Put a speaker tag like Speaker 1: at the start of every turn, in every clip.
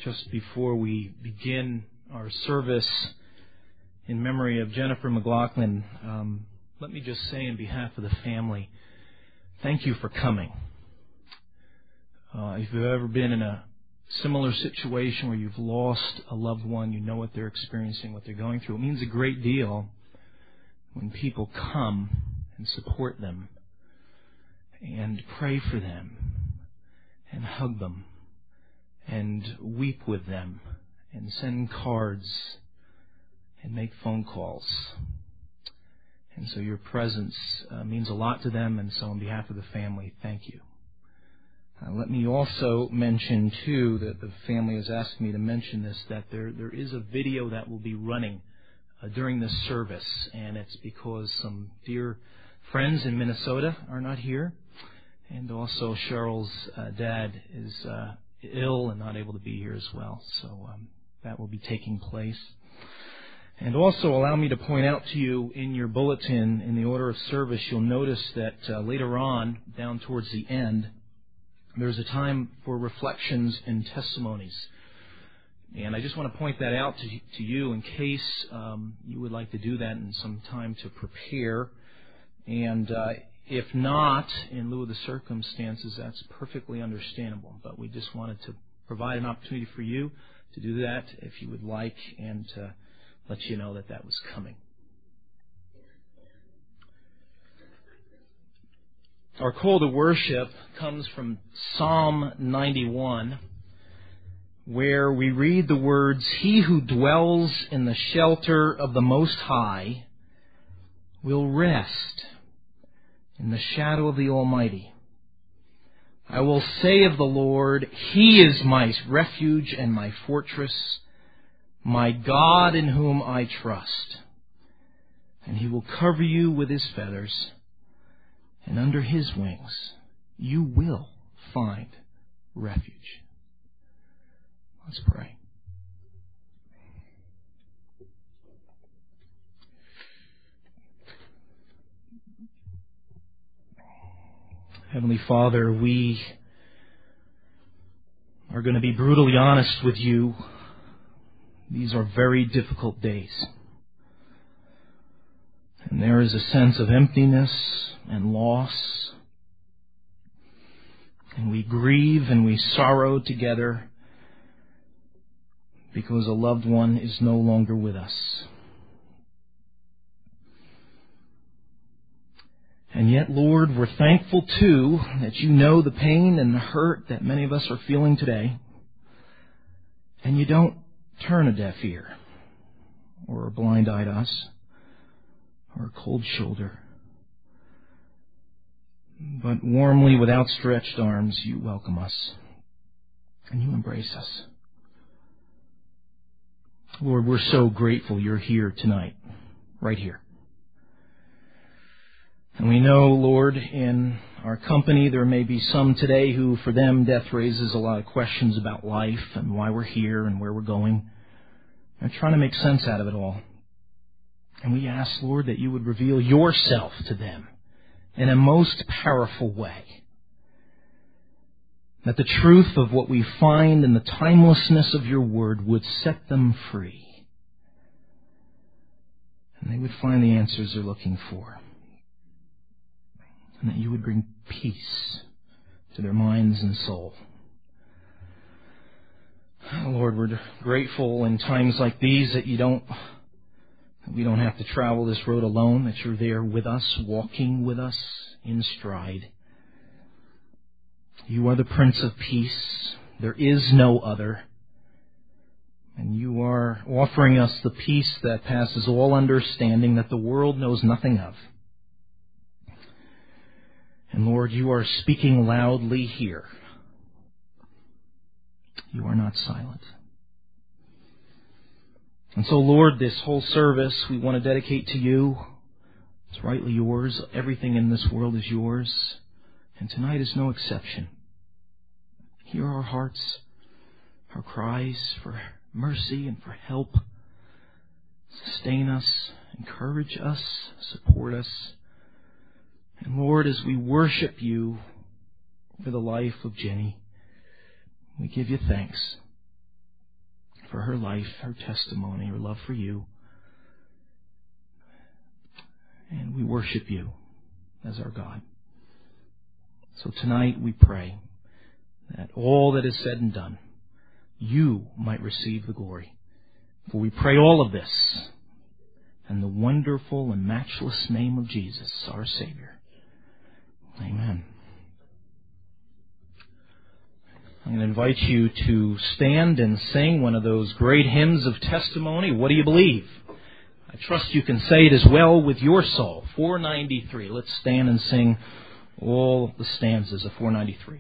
Speaker 1: Just before we begin our service in memory of Jennifer McLaughlin, let me just say on behalf of the family, thank you for coming. If you've ever been in a similar situation where you've lost a loved one, you know what they're experiencing, what they're going through. It means a great deal when people come and support them and pray for them and hug them and weep with them and send cards and make phone calls. And so your presence means a lot to them, and so on behalf of the family, thank you. Let me also mention, too, that the family has asked me to mention this, that there is a video that will be running during this service, and it's because some dear friends in Minnesota are not here, and also Cheryl's dad is ill and not able to be here as well, so that will be taking place. And also allow me to point out to you in your bulletin, in the order of service, you'll notice that later on, down towards the end, there's a time for reflections and testimonies. And I just want to point that out to you in case you would like to do that in some time to prepare. And if not, in lieu of the circumstances, that's perfectly understandable. But we just wanted to provide an opportunity for you to do that if you would like, and to let you know that that was coming. Our call to worship comes from Psalm 91, where we read the words, "He who dwells in the shelter of the Most High will rest in the shadow of the Almighty. I will say of the Lord, He is my refuge and my fortress, my God in whom I trust. And He will cover you with His feathers, and under His wings you will find refuge." Let's pray. Heavenly Father, we are going to be brutally honest with you. These are very difficult days. And there is a sense of emptiness and loss. And we grieve and we sorrow together because a loved one is no longer with us. And yet, Lord, we're thankful, too, that you know the pain and the hurt that many of us are feeling today. And you don't turn a deaf ear, or a blind eye to us, or a cold shoulder. But warmly, with outstretched arms, you welcome us, and you embrace us. Lord, we're so grateful you're here tonight, right here. And we know, Lord, in our company there may be some today who, for them, death raises a lot of questions about life and why we're here and where we're going. They're trying to make sense out of it all. And we ask, Lord, that you would reveal yourself to them in a most powerful way. That the truth of what we find in the timelessness of your word would set them free. And they would find the answers they're looking for. And that you would bring peace to their minds and soul. Lord, we're grateful in times like these that we don't have to travel this road alone, that you're there with us, walking with us in stride. You are the Prince of Peace. There is no other. And you are offering us the peace that passes all understanding, that the world knows nothing of. And Lord, you are speaking loudly here. You are not silent. And so, Lord, this whole service we want to dedicate to you. It's rightly yours. Everything in this world is yours. And tonight is no exception. Hear our hearts, our cries for mercy and for help. Sustain us, encourage us, support us. And Lord, as we worship you for the life of Jenny, we give you thanks. for her life, her testimony, her love for you. And we worship you as our God. So tonight we pray that all that is said and done, you might receive the glory. For we pray all of this in the wonderful and matchless name of Jesus, our Savior. Amen. I'm going to invite you to stand and sing one of those great hymns of testimony. What do you believe? I trust you can say it as well with your soul. 493. Let's stand and sing all the stanzas of 493.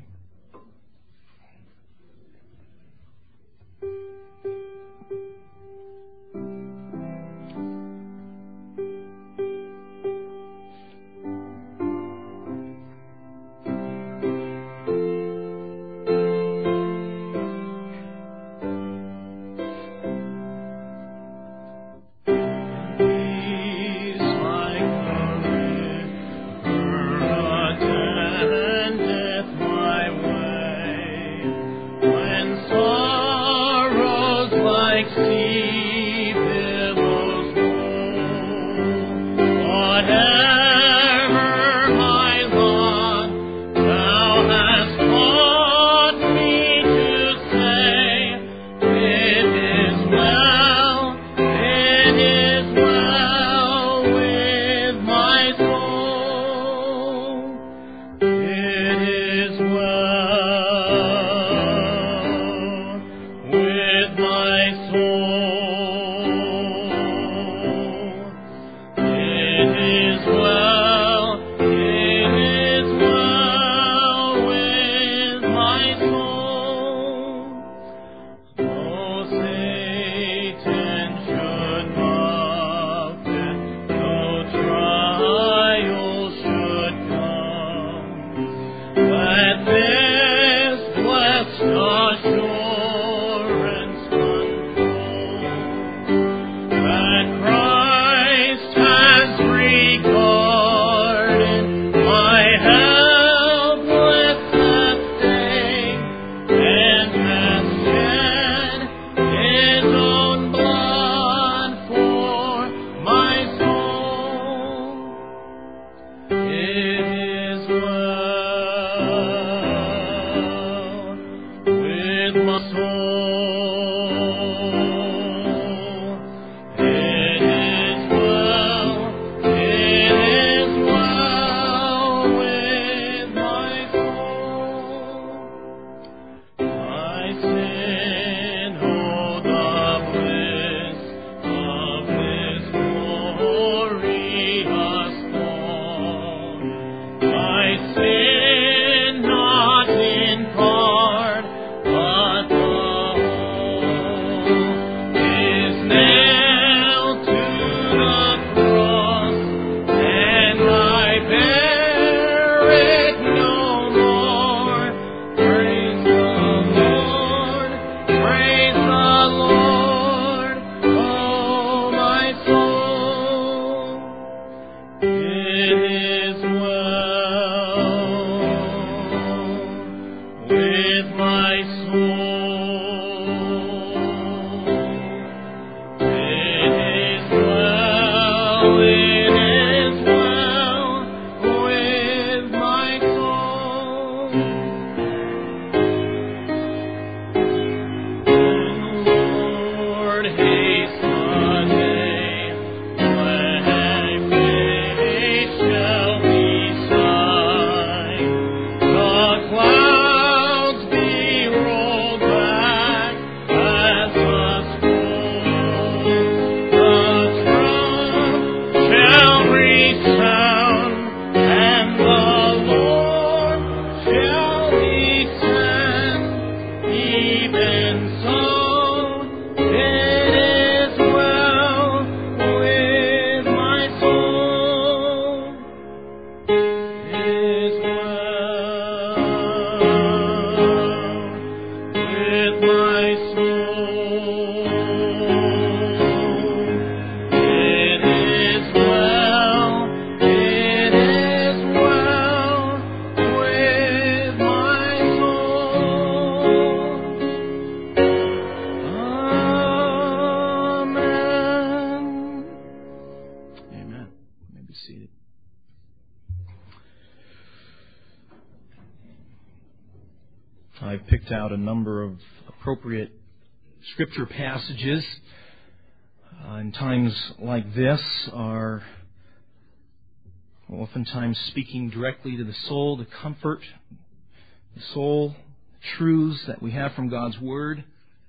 Speaker 2: Clouds be rolled
Speaker 1: I've picked out a number of appropriate Scripture passages in times like this are oftentimes speaking directly to the soul, to comfort the soul, truths that we have from God's Word.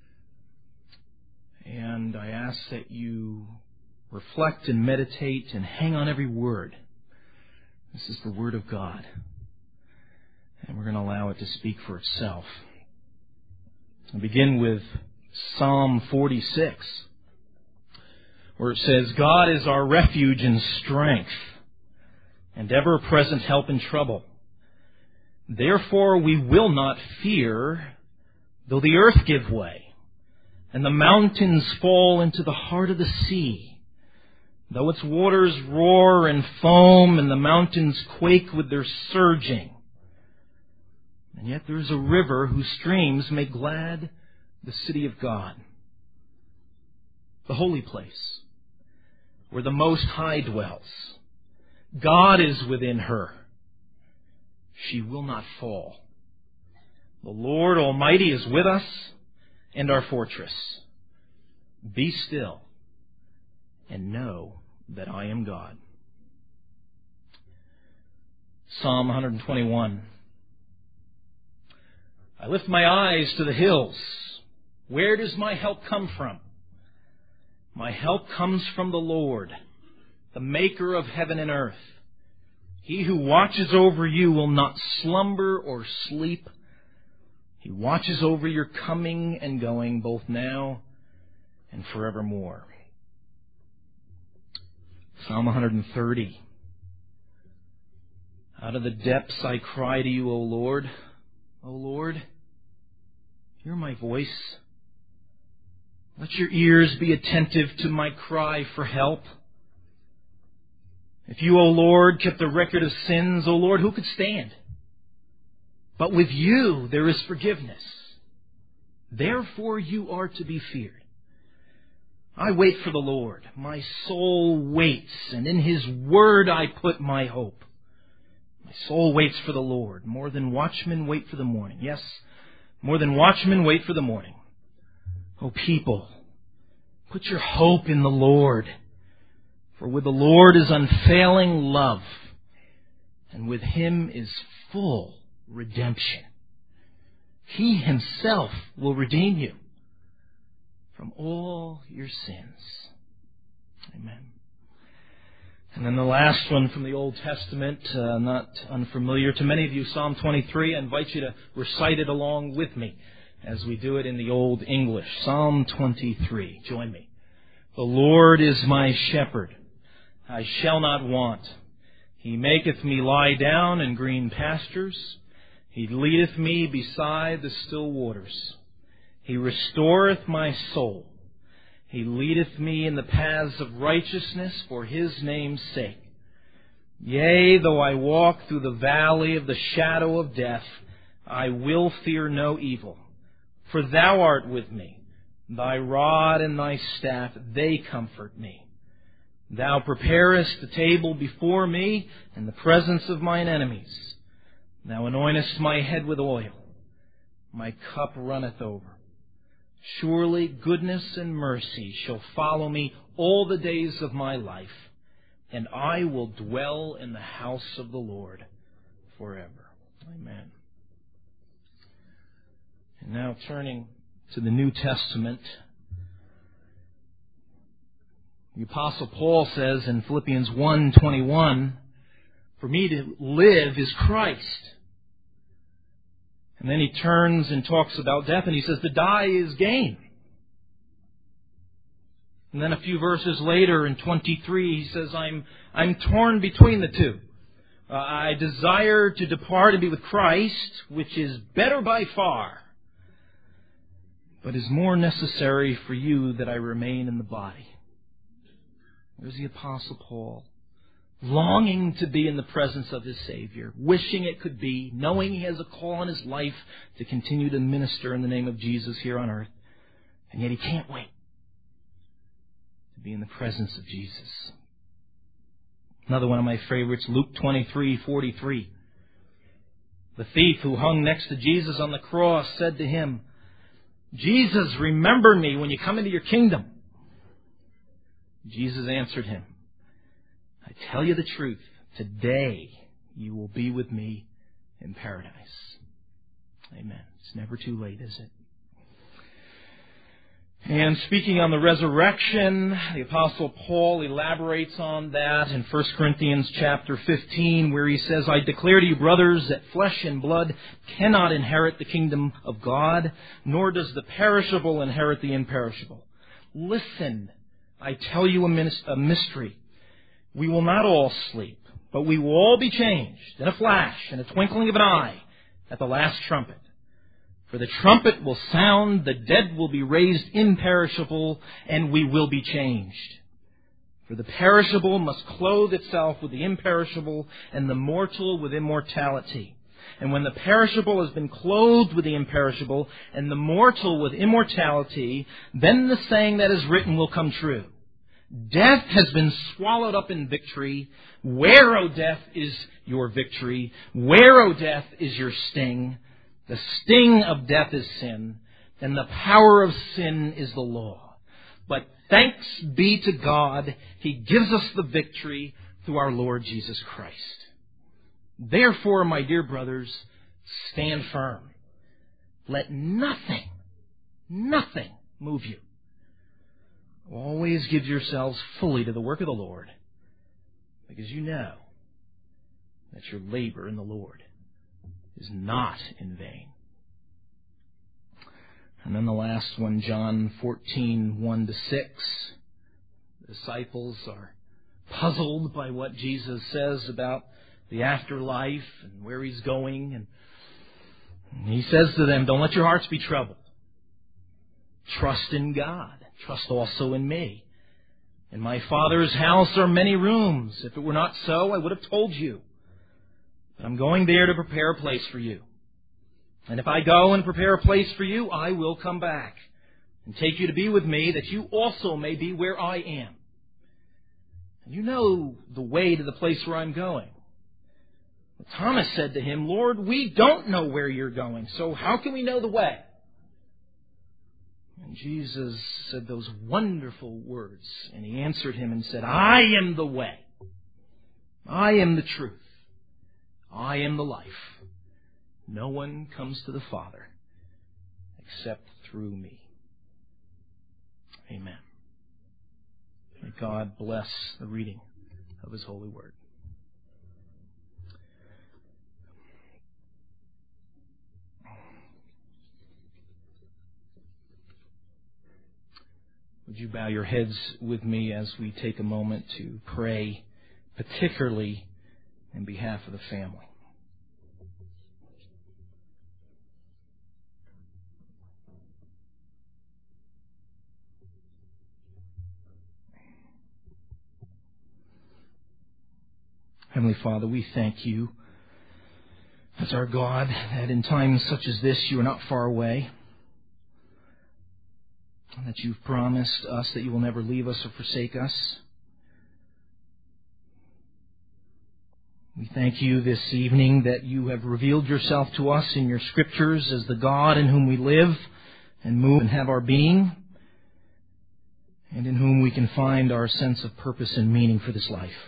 Speaker 1: And I ask that you reflect and meditate and hang on every word. This is the Word of God. And we're going to allow it to speak for itself. I'll begin with Psalm 46, where it says, God is our refuge and strength, and ever-present help in trouble. Therefore we will not fear, though the earth give way, and the mountains fall into the heart of the sea, though its waters roar and foam, and the mountains quake with their surging. And yet there is a river whose streams make glad the city of God, the holy place, where the Most High dwells. God is within her. She will not fall. The Lord Almighty is with us and our fortress. Be still and know that I am God. Psalm 121. I lift my eyes to the hills. Where does my help come from? My help comes from the Lord, the maker of heaven and earth. He who watches over you will not slumber or sleep. He watches over your coming and going, both now and forevermore. Psalm 130. Out of the depths I cry to you, O Lord. O Lord, hear my voice. Let your ears be attentive to my cry for help. If you, O Lord, kept a record of sins, O Lord, who could stand? But with you there is forgiveness. Therefore you are to be feared. I wait for the Lord. My soul waits, and in His word I put my hope. My soul waits for the Lord, more than watchmen wait for the morning. Yes, more than watchmen wait for the morning. O people, put your hope in the Lord. For with the Lord is unfailing love, and with Him is full redemption. He Himself will redeem you from all your sins. Amen. And then the last one from the Old Testament, not unfamiliar to many of you, Psalm 23. I invite you to recite it along with me as we do it in the Old English. Psalm 23. Join me. The Lord is my shepherd. I shall not want. He maketh me lie down in green pastures. He leadeth me beside the still waters. He restoreth my soul. He leadeth me in the paths of righteousness for His name's sake. Yea, though I walk through the valley of the shadow of death, I will fear no evil. For Thou art with me. Thy rod and Thy staff, they comfort me. Thou preparest the table before me in the presence of mine enemies. Thou anointest my head with oil. My cup runneth over. Surely goodness and mercy shall follow me all the days of my life, and I will dwell in the house of the Lord forever. Amen. And now turning to the New Testament, the Apostle Paul says in Philippians 1:21, for me to live is Christ. And then he turns and talks about death, and he says, to die is gain. And then a few verses later in 23, he says, I'm torn between the two. I desire to depart and be with Christ, which is better by far, but is more necessary for you that I remain in the body. There's the Apostle Paul, longing to be in the presence of his Savior, wishing it could be, knowing he has a call on his life to continue to minister in the name of Jesus here on earth. And yet he can't wait to be in the presence of Jesus. Another one of my favorites, Luke 23:43. The thief who hung next to Jesus on the cross said to him, "Jesus, remember me when you come into your kingdom." Jesus answered him, "I tell you the truth, today you will be with me in paradise." Amen. It's never too late, is it? And speaking on the resurrection, the Apostle Paul elaborates on that in 1 Corinthians chapter 15, where he says, "I declare to you, brothers, that flesh and blood cannot inherit the kingdom of God, nor does the perishable inherit the imperishable. Listen, I tell you a mystery. We will not all sleep, but we will all be changed in a flash, in a twinkling of an eye, at the last trumpet. For the trumpet will sound, the dead will be raised imperishable, and we will be changed. For the perishable must clothe itself with the imperishable, and the mortal with immortality. And when the perishable has been clothed with the imperishable, and the mortal with immortality, then the saying that is written will come true. Death has been swallowed up in victory. Where, O death, is your victory? Where, O death, is your sting? The sting of death is sin, and the power of sin is the law. But thanks be to God, He gives us the victory through our Lord Jesus Christ. Therefore, my dear brothers, stand firm. Let nothing move you. Always give yourselves fully to the work of the Lord, because you know that your labor in the Lord is not in vain." And then the last one, John 14, 1-6. The disciples are puzzled by what Jesus says about the afterlife and where He's going. And He says to them, "Don't let your hearts be troubled. Trust in God. Trust also in me. In my Father's house are many rooms. If it were not so, I would have told you. But I'm going there to prepare a place for you. And if I go and prepare a place for you, I will come back and take you to be with me, that you also may be where I am. And you know the way to the place where I'm going." But Thomas said to Him, "Lord, we don't know where you're going, so how can we know the way?" And Jesus said those wonderful words, and He answered him and said, "I am the way. I am the truth. I am the life. No one comes to the Father except through me." Amen. May God bless the reading of His holy word. Would you bow your heads with me as we take a moment to pray, particularly in behalf of the family? Heavenly Father, we thank You as our God, that in times such as this You are not far away, and that You've promised us that You will never leave us or forsake us. We thank You this evening that You have revealed Yourself to us in Your Scriptures as the God in whom we live and move and have our being, and in whom we can find our sense of purpose and meaning for this life.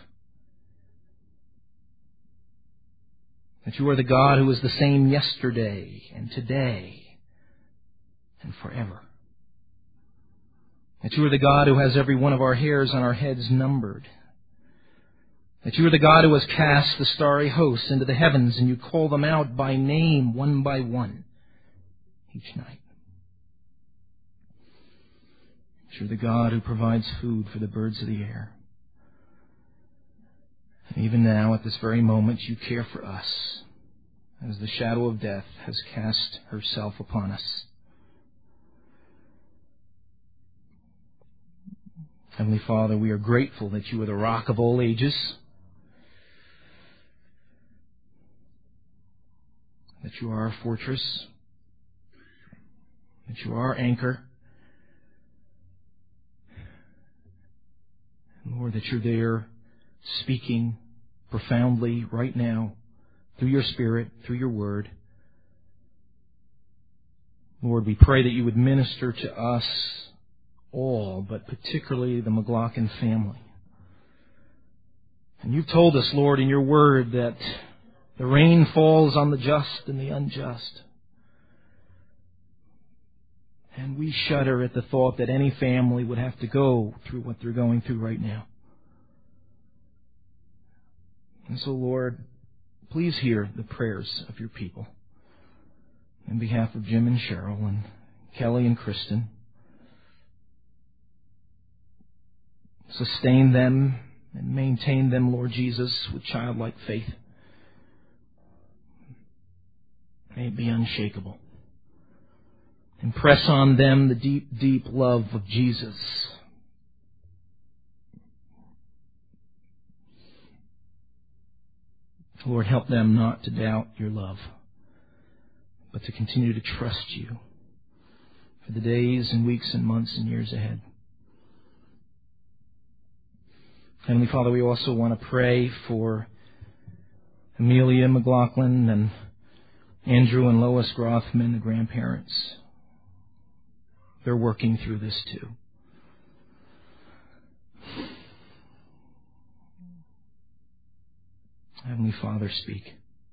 Speaker 1: That You are the God who is the same yesterday and today and forever. That You are the God who has every one of our hairs on our heads numbered. That You are the God who has cast the starry hosts into the heavens, and You call them out by name one by one each night. That You're the God who provides food for the birds of the air. And even now, at this very moment, You care for us as the shadow of death has cast herself upon us. Heavenly Father, we are grateful that You are the rock of all ages, that You are our fortress, that You are our anchor, and Lord, that You're there speaking profoundly right now through your Spirit, through your Word. Lord, we pray that you would minister to us all, but particularly the McLaughlin family. And you've told us, Lord, in your Word that the rain falls on the just and the unjust. And we shudder at the thought that any family would have to go through what they're going through right now. And so, Lord, please hear the prayers of your people. On behalf of Jim and Cheryl and Kelly and Kristen, sustain them and maintain them, Lord Jesus, with childlike faith. May it be unshakable. Impress on them the deep, deep love of Jesus. Lord, help them not to doubt your love, but to continue to trust you for the days and weeks and months and years ahead. Heavenly Father, we also want to pray for Amelia McLaughlin and Andrew and Lois Grothman, the grandparents. They're working through this too. Heavenly Father, speak.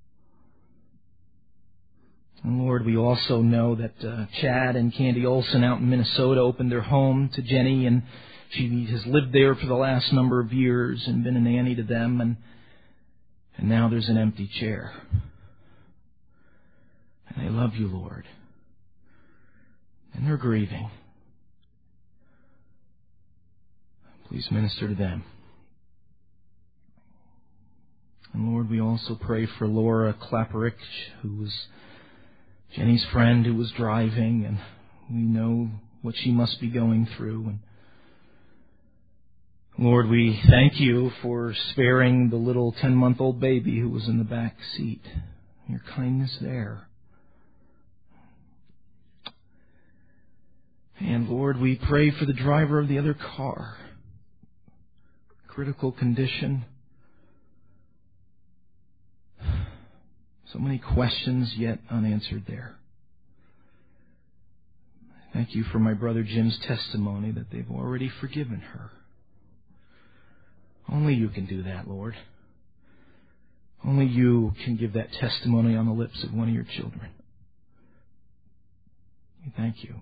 Speaker 1: And Lord, we also know that Chad and Candy Olson out in Minnesota opened their home to Jenny, and she has lived there for the last number of years and been a nanny to them, and now there's an empty chair. And they love you, Lord. And they're grieving. Please minister to them. And Lord, we also pray for Laura Klapperick, who was Jenny's friend who was driving, and we know what she must be going through. And Lord, we thank you for sparing the little 10-month-old baby who was in the back seat. Your kindness there. And Lord, we pray for the driver of the other car. Critical condition. So many questions yet unanswered there. Thank you for my brother Jim's testimony that they've already forgiven her. Only you can do that, Lord. Only you can give that testimony on the lips of one of your children. We thank you.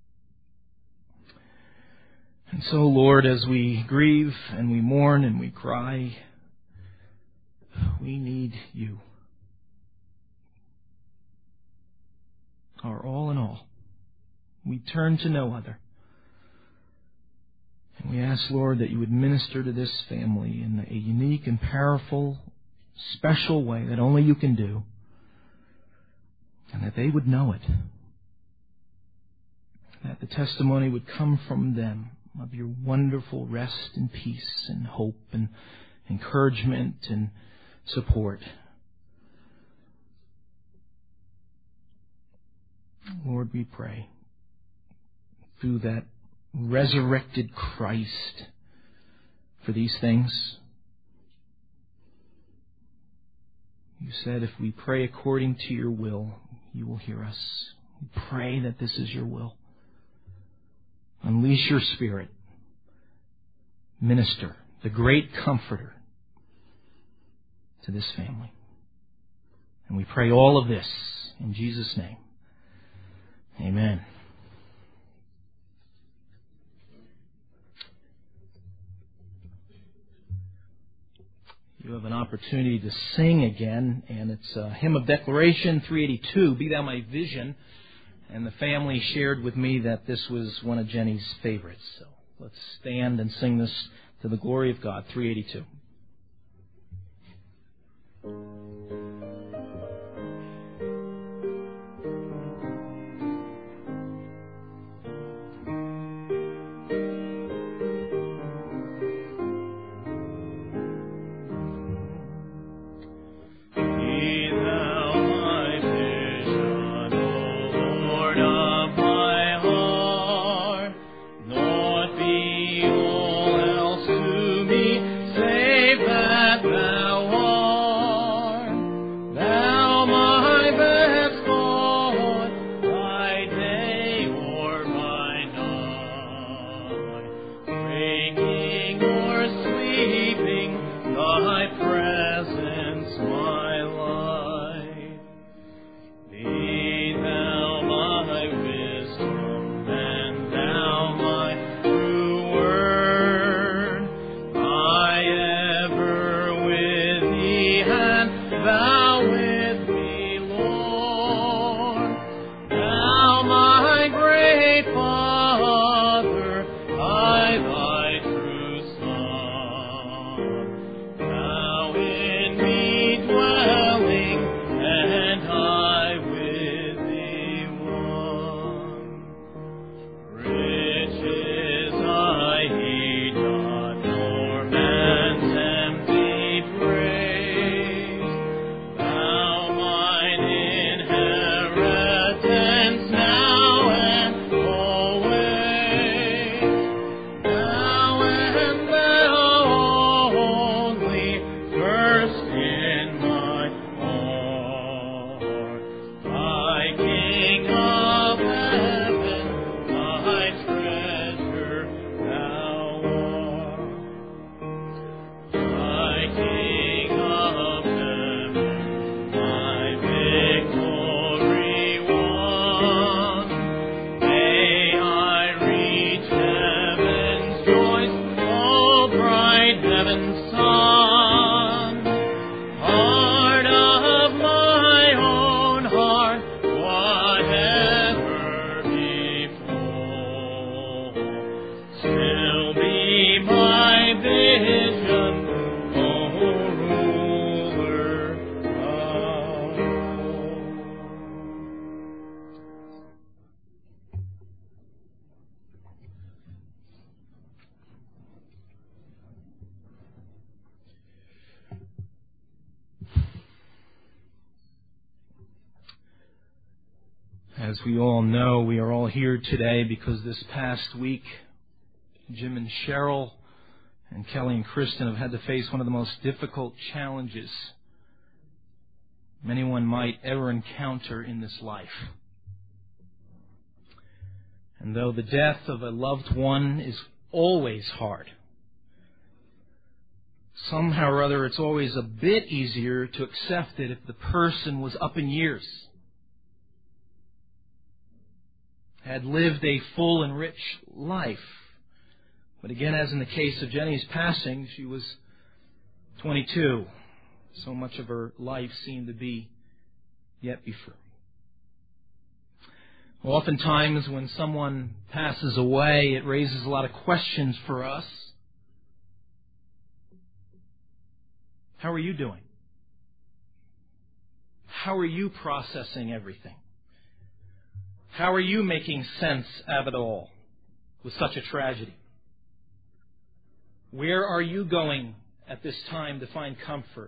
Speaker 1: And so, Lord, as we grieve and we mourn and we cry, we need you. Our all in all. We turn to no other. And we ask, Lord, that you would minister to this family in a unique and powerful, special way that only you can do, and that they would know it. That the testimony would come from them of your wonderful rest and peace and hope and encouragement and support. Lord, we pray through that resurrected Christ for these things. You said if we pray according to your will, you will hear us. We pray that this is your will. Unleash your Spirit. Minister, the great Comforter, to this family. And we pray all of this in Jesus' name. Amen. You have an opportunity to sing again, and it's a hymn of declaration, 382, Be Thou My Vision. And the family shared with me that this was one of Jenny's favorites. So let's stand and sing this to the glory of God, 382.
Speaker 2: Say
Speaker 1: As we all know, we are all here today because this past week, Jim and Cheryl and Kelly and Kristen have had to face one of the most difficult challenges anyone might ever encounter in this life. And though the death of a loved one is always hard, somehow or other it's always a bit easier to accept it if the person was up in years, had lived a full and rich life. But again, as in the case of Jenny's passing, she was 22. So much of her life seemed to be yet before. Oftentimes when someone passes away, it raises a lot of questions for us. How are you doing? How are you processing everything? How are you making sense of it all with such a tragedy? Where are you going at this time to find comfort?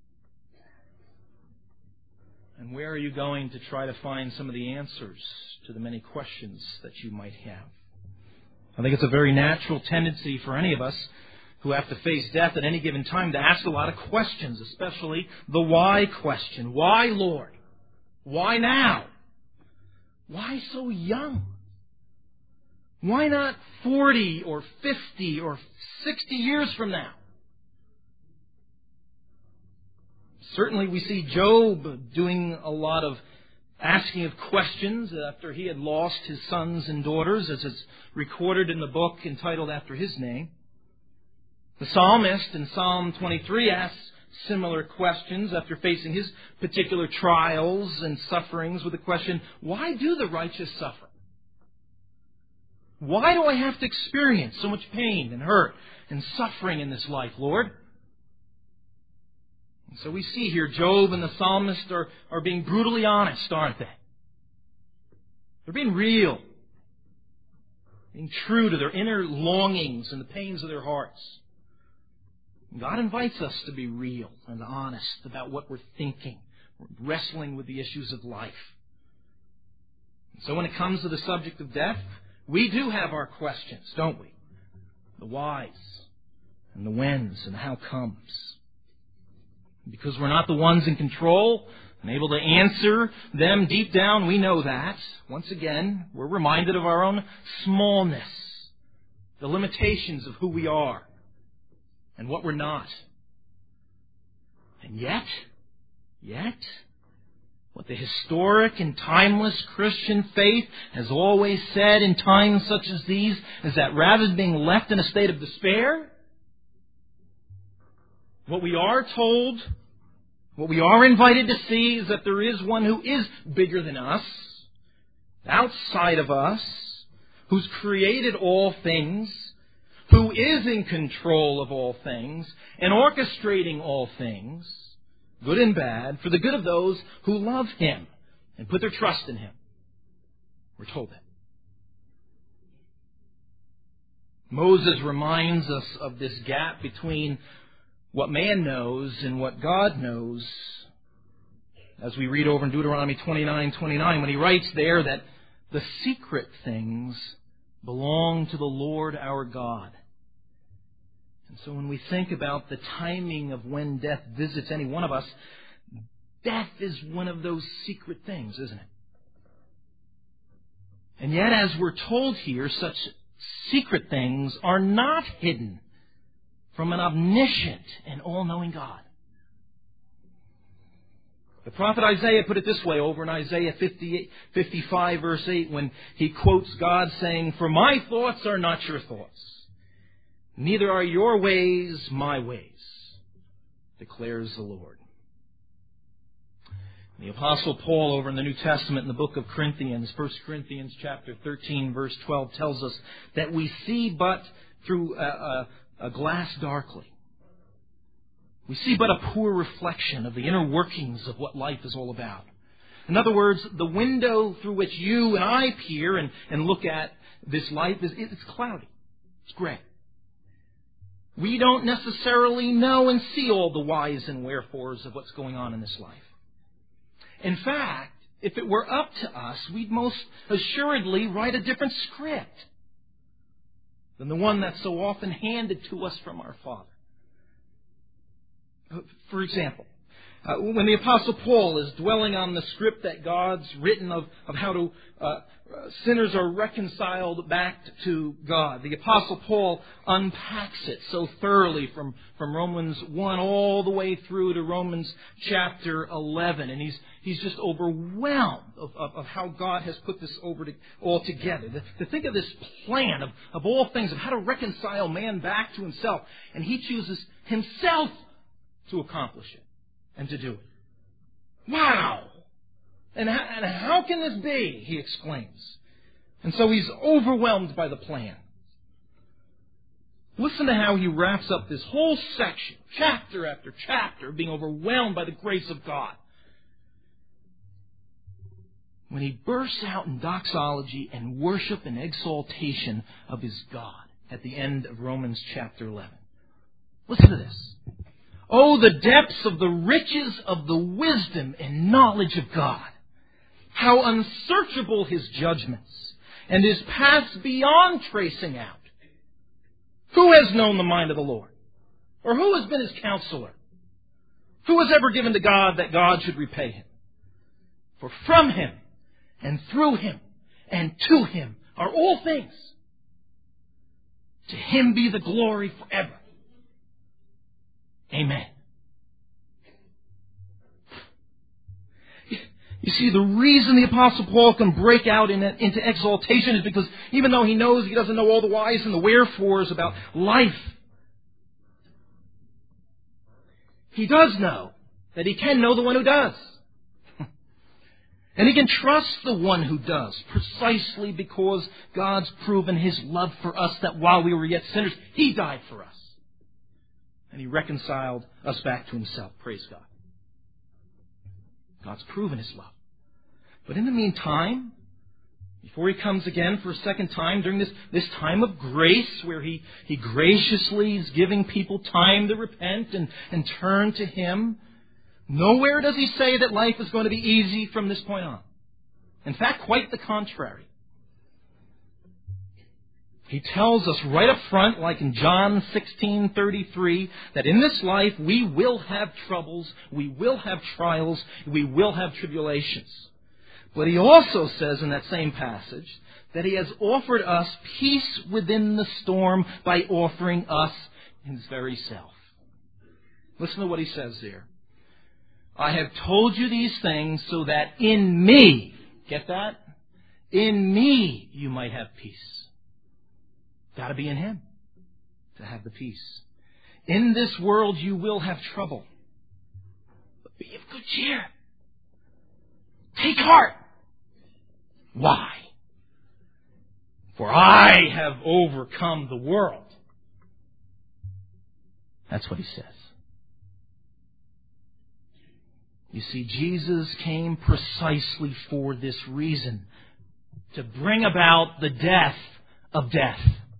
Speaker 1: And where are you going to try to find some of the answers to the many questions that you might have? I think it's a very natural tendency for any of us who have to face death at any given time to ask a lot of questions, especially the why question. Why, Lord? Why now? Why so young? Why not 40 or 50 or 60 years from now? Certainly we see Job doing a lot of asking of questions after he had lost his sons and daughters, as it's recorded in the book entitled after his name. The psalmist in Psalm 23 asks similar questions after facing his particular trials and sufferings with the question, why do the righteous suffer? Why do I have to experience so much pain and hurt and suffering in this life, Lord? And so we see here Job and the psalmist are being brutally honest, aren't they? They're being real, being true to their inner longings and the pains of their hearts. God invites us to be real and honest about what we're thinking, wrestling with the issues of life. And so when it comes to the subject of death, we do have our questions, don't we? The whys and the whens and the how comes. Because we're not the ones in control and able to answer them deep down, we know that. Once again, we're reminded of our own smallness, the limitations of who we are and what we're not. And yet, What the historic and timeless Christian faith has always said in times such as these is that rather than being left in a state of despair, what we are told, what we are invited to see is that there is one who is bigger than us, outside of us, who's created all things, who is in control of all things, and orchestrating all things, good and bad, for the good of those who love Him and put their trust in Him. We're told that. Moses reminds us of this gap between what man knows and what God knows, as we read over in Deuteronomy 29:29, when he writes there that the secret things belong to the Lord our God. And so when we think about the timing of when death visits any one of us, death is one of those secret things, isn't it? And yet, as we're told here, such secret things are not hidden from an omniscient and all-knowing God. The prophet Isaiah put it this way over in Isaiah 55 verse 8 when he quotes God saying, "For my thoughts are not your thoughts, neither are your ways my ways, declares the Lord." The Apostle Paul over in the New Testament in the book of Corinthians, 1 Corinthians chapter 13 verse 12 tells us that we see but through a glass darkly. We see but a poor reflection of the inner workings of what life is all about. In other words, the window through which you and I peer and look at this life it's cloudy. It's gray. We don't necessarily know and see all the whys and wherefores of what's going on in this life. In fact, if it were up to us, we'd most assuredly write a different script than the one that's so often handed to us from our Father. For example, when the Apostle Paul is dwelling on the script that God's written of how sinners are reconciled back to God, the Apostle Paul unpacks it so thoroughly from Romans 1 all the way through to Romans chapter 11. And he's just overwhelmed of how God has put this all together. To think of this plan of all things, of how to reconcile man back to himself. And he chooses himself to accomplish it and to do it. Wow! And how can this be? He exclaims. And so he's overwhelmed by the plan. Listen to how he wraps up this whole section, chapter after chapter, being overwhelmed by the grace of God. When he bursts out in doxology and worship and exaltation of his God at the end of Romans chapter 11. Listen to this. Oh, the depths of the riches of the wisdom and knowledge of God. How unsearchable His judgments and His paths beyond tracing out. Who has known the mind of the Lord? Or who has been His counselor? Who has ever given to God that God should repay him? For from Him and through Him and to Him are all things. To Him be the glory forever. Amen. You see, the reason the Apostle Paul can break out into exaltation is because even though he knows he doesn't know all the whys and the wherefores about life, he does know that he can know the one who does. And he can trust the one who does, precisely because God's proven His love for us, that while we were yet sinners, He died for us. And He reconciled us back to Himself. Praise God. God's proven His love. But in the meantime, before He comes again for a second time, during this time of grace, where He graciously is giving people time to repent and turn to Him, nowhere does He say that life is going to be easy from this point on. In fact, quite the contrary. He tells us right up front, like in John 16:33, that in this life we will have troubles, we will have trials, we will have tribulations. But He also says in that same passage that He has offered us peace within the storm by offering us His very self. Listen to what He says there. I have told you these things so that in me, get that? In me you might have peace. Got to be in Him to have the peace. In this world you will have trouble. But be of good cheer. Take heart. Why? For I have overcome the world. That's what He says. You see, Jesus came precisely for this reason, to bring about the death of death.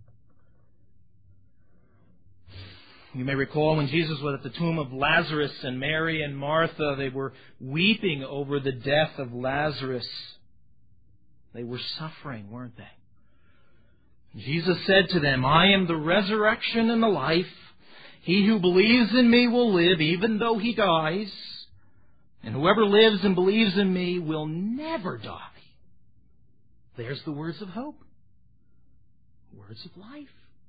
Speaker 1: You may recall when Jesus was at the tomb of Lazarus, and Mary and Martha, they were weeping over the death of Lazarus. They were suffering, weren't they? Jesus said to them, I am the resurrection and the life. He who believes in me will live even though he dies. And whoever lives and believes in me will never die. There's the words of hope. Words of life.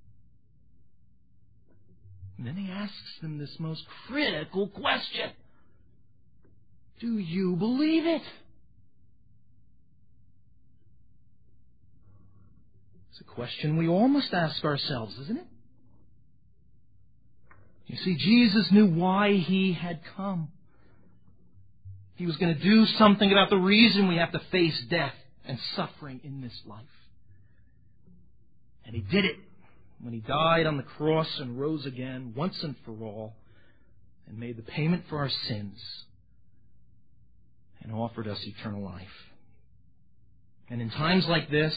Speaker 1: And then He asks them this most critical question. Do you believe it? It's a question we all must ask ourselves, isn't it? You see, Jesus knew why He had come. He was going to do something about the reason we have to face death and suffering in this life. And He did it when He died on the cross and rose again once and for all and made the payment for our sins and offered us eternal life. And in times like this,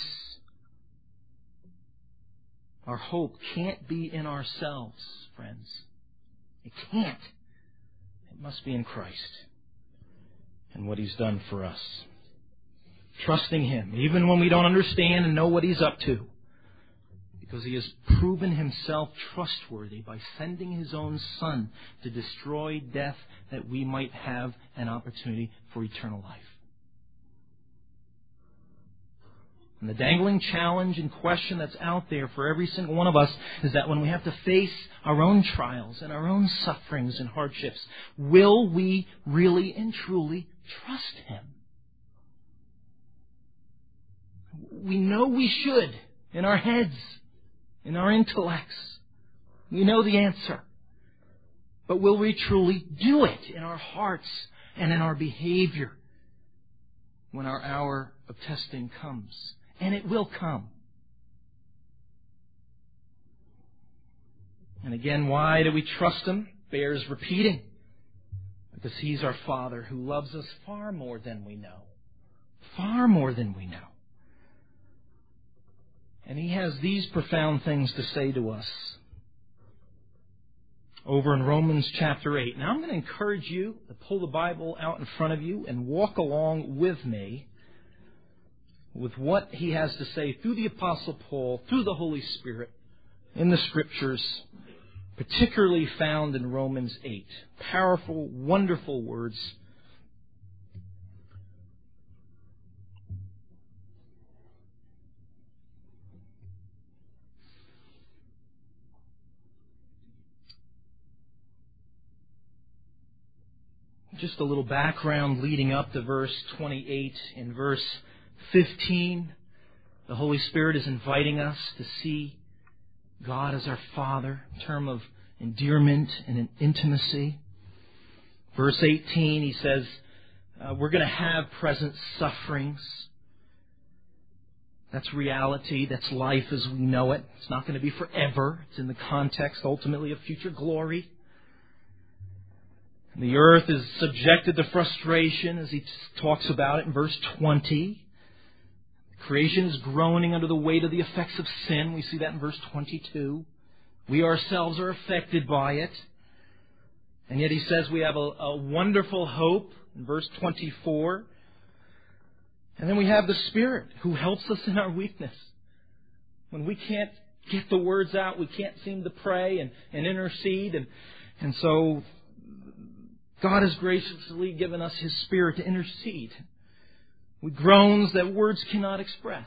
Speaker 1: our hope can't be in ourselves, friends. It can't. It must be in Christ and what He's done for us. Trusting Him, even when we don't understand and know what He's up to. Because He has proven Himself trustworthy by sending His own Son to destroy death that we might have an opportunity for eternal life. And the dangling challenge and question that's out there for every single one of us is that when we have to face our own trials and our own sufferings and hardships, will we really and truly trust Him? We know we should in our heads, in our intellects. We know the answer. But will we truly do it in our hearts and in our behavior when our hour of testing comes? And it will come. And again, why do we trust Him? Bears repeating. Because He's our Father who loves us far more than we know. Far more than we know. And He has these profound things to say to us over in Romans chapter 8. Now I'm going to encourage you to pull the Bible out in front of you and walk along with me with what he has to say through the Apostle Paul, through the Holy Spirit, in the Scriptures, particularly found in Romans 8. Powerful, wonderful words. Just a little background leading up to verse 28. In verse 15, the Holy Spirit is inviting us to see God as our Father, a term of endearment and intimacy. Verse 18, he says, we're going to have present sufferings. That's reality. That's life as we know it. It's not going to be forever. It's in the context, ultimately, of future glory. The earth is subjected to frustration, as he talks about it in verse 20. Creation is groaning under the weight of the effects of sin. We see that in verse 22. We ourselves are affected by it. And yet he says we have a wonderful hope in verse 24. And then we have the Spirit who helps us in our weakness. When we can't get the words out, we can't seem to pray and intercede. And so God has graciously given us His Spirit to intercede with groans that words cannot express.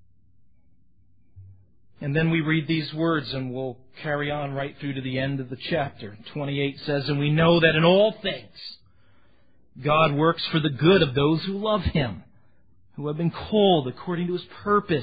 Speaker 1: And then we read these words, and we'll carry on right through to the end of the chapter. 28 says, and we know that in all things God works for the good of those who love Him, who have been called according to His purpose.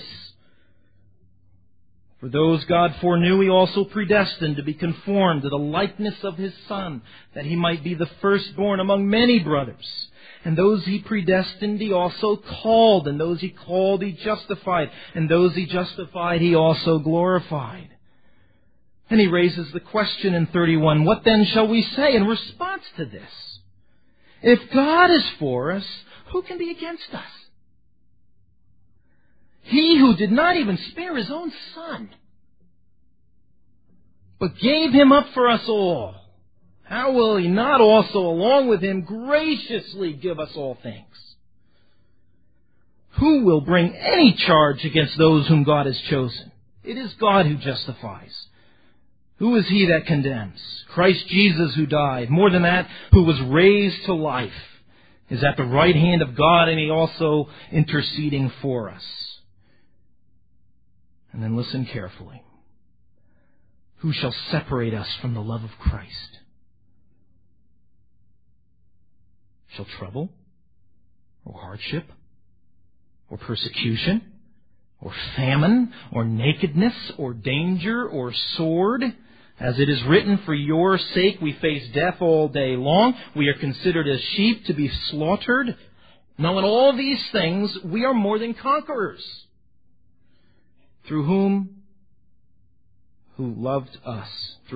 Speaker 1: For those God foreknew, He also predestined to be conformed to the likeness of His Son, that He might be the firstborn among many brothers. And those He predestined, He also called. And those He called, He justified. And those He justified, He also glorified. And He raises the question in 31, what then shall we say in response to this? If God is for us, who can be against us? He who did not even spare His own Son, but gave Him up for us all, how will He not also, along with Him, graciously give us all things? Who will bring any charge against those whom God has chosen? It is God who justifies. Who is he that condemns? Christ Jesus, who died, more than that, who was raised to life, is at the right hand of God, and He also interceding for us. And then listen carefully. Who shall separate us from the love of Christ? Shall trouble, or hardship, or persecution, or famine, or nakedness, or danger, or sword? As it is written, for your sake we face death all day long. We are considered as sheep to be slaughtered. Now in all these things we are more than conquerors, through Him who loved us.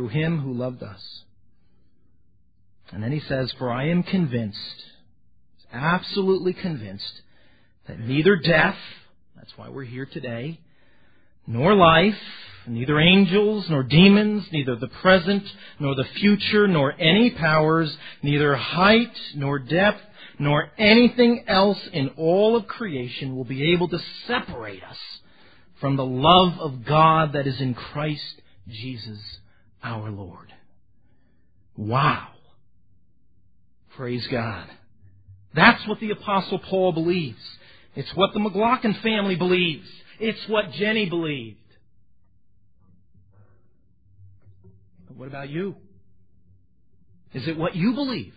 Speaker 1: And then he says, for I am convinced, absolutely convinced, that neither death, that's why we're here today, nor life, neither angels, nor demons, neither the present, nor the future, nor any powers, neither height, nor depth, nor anything else in all of creation will be able to separate us from the love of God that is in Christ Jesus our Lord. Wow. Praise God. That's what the Apostle Paul believes. It's what the McLaughlin family believes. It's what Jenny believed. But what about you? Is it what you believe?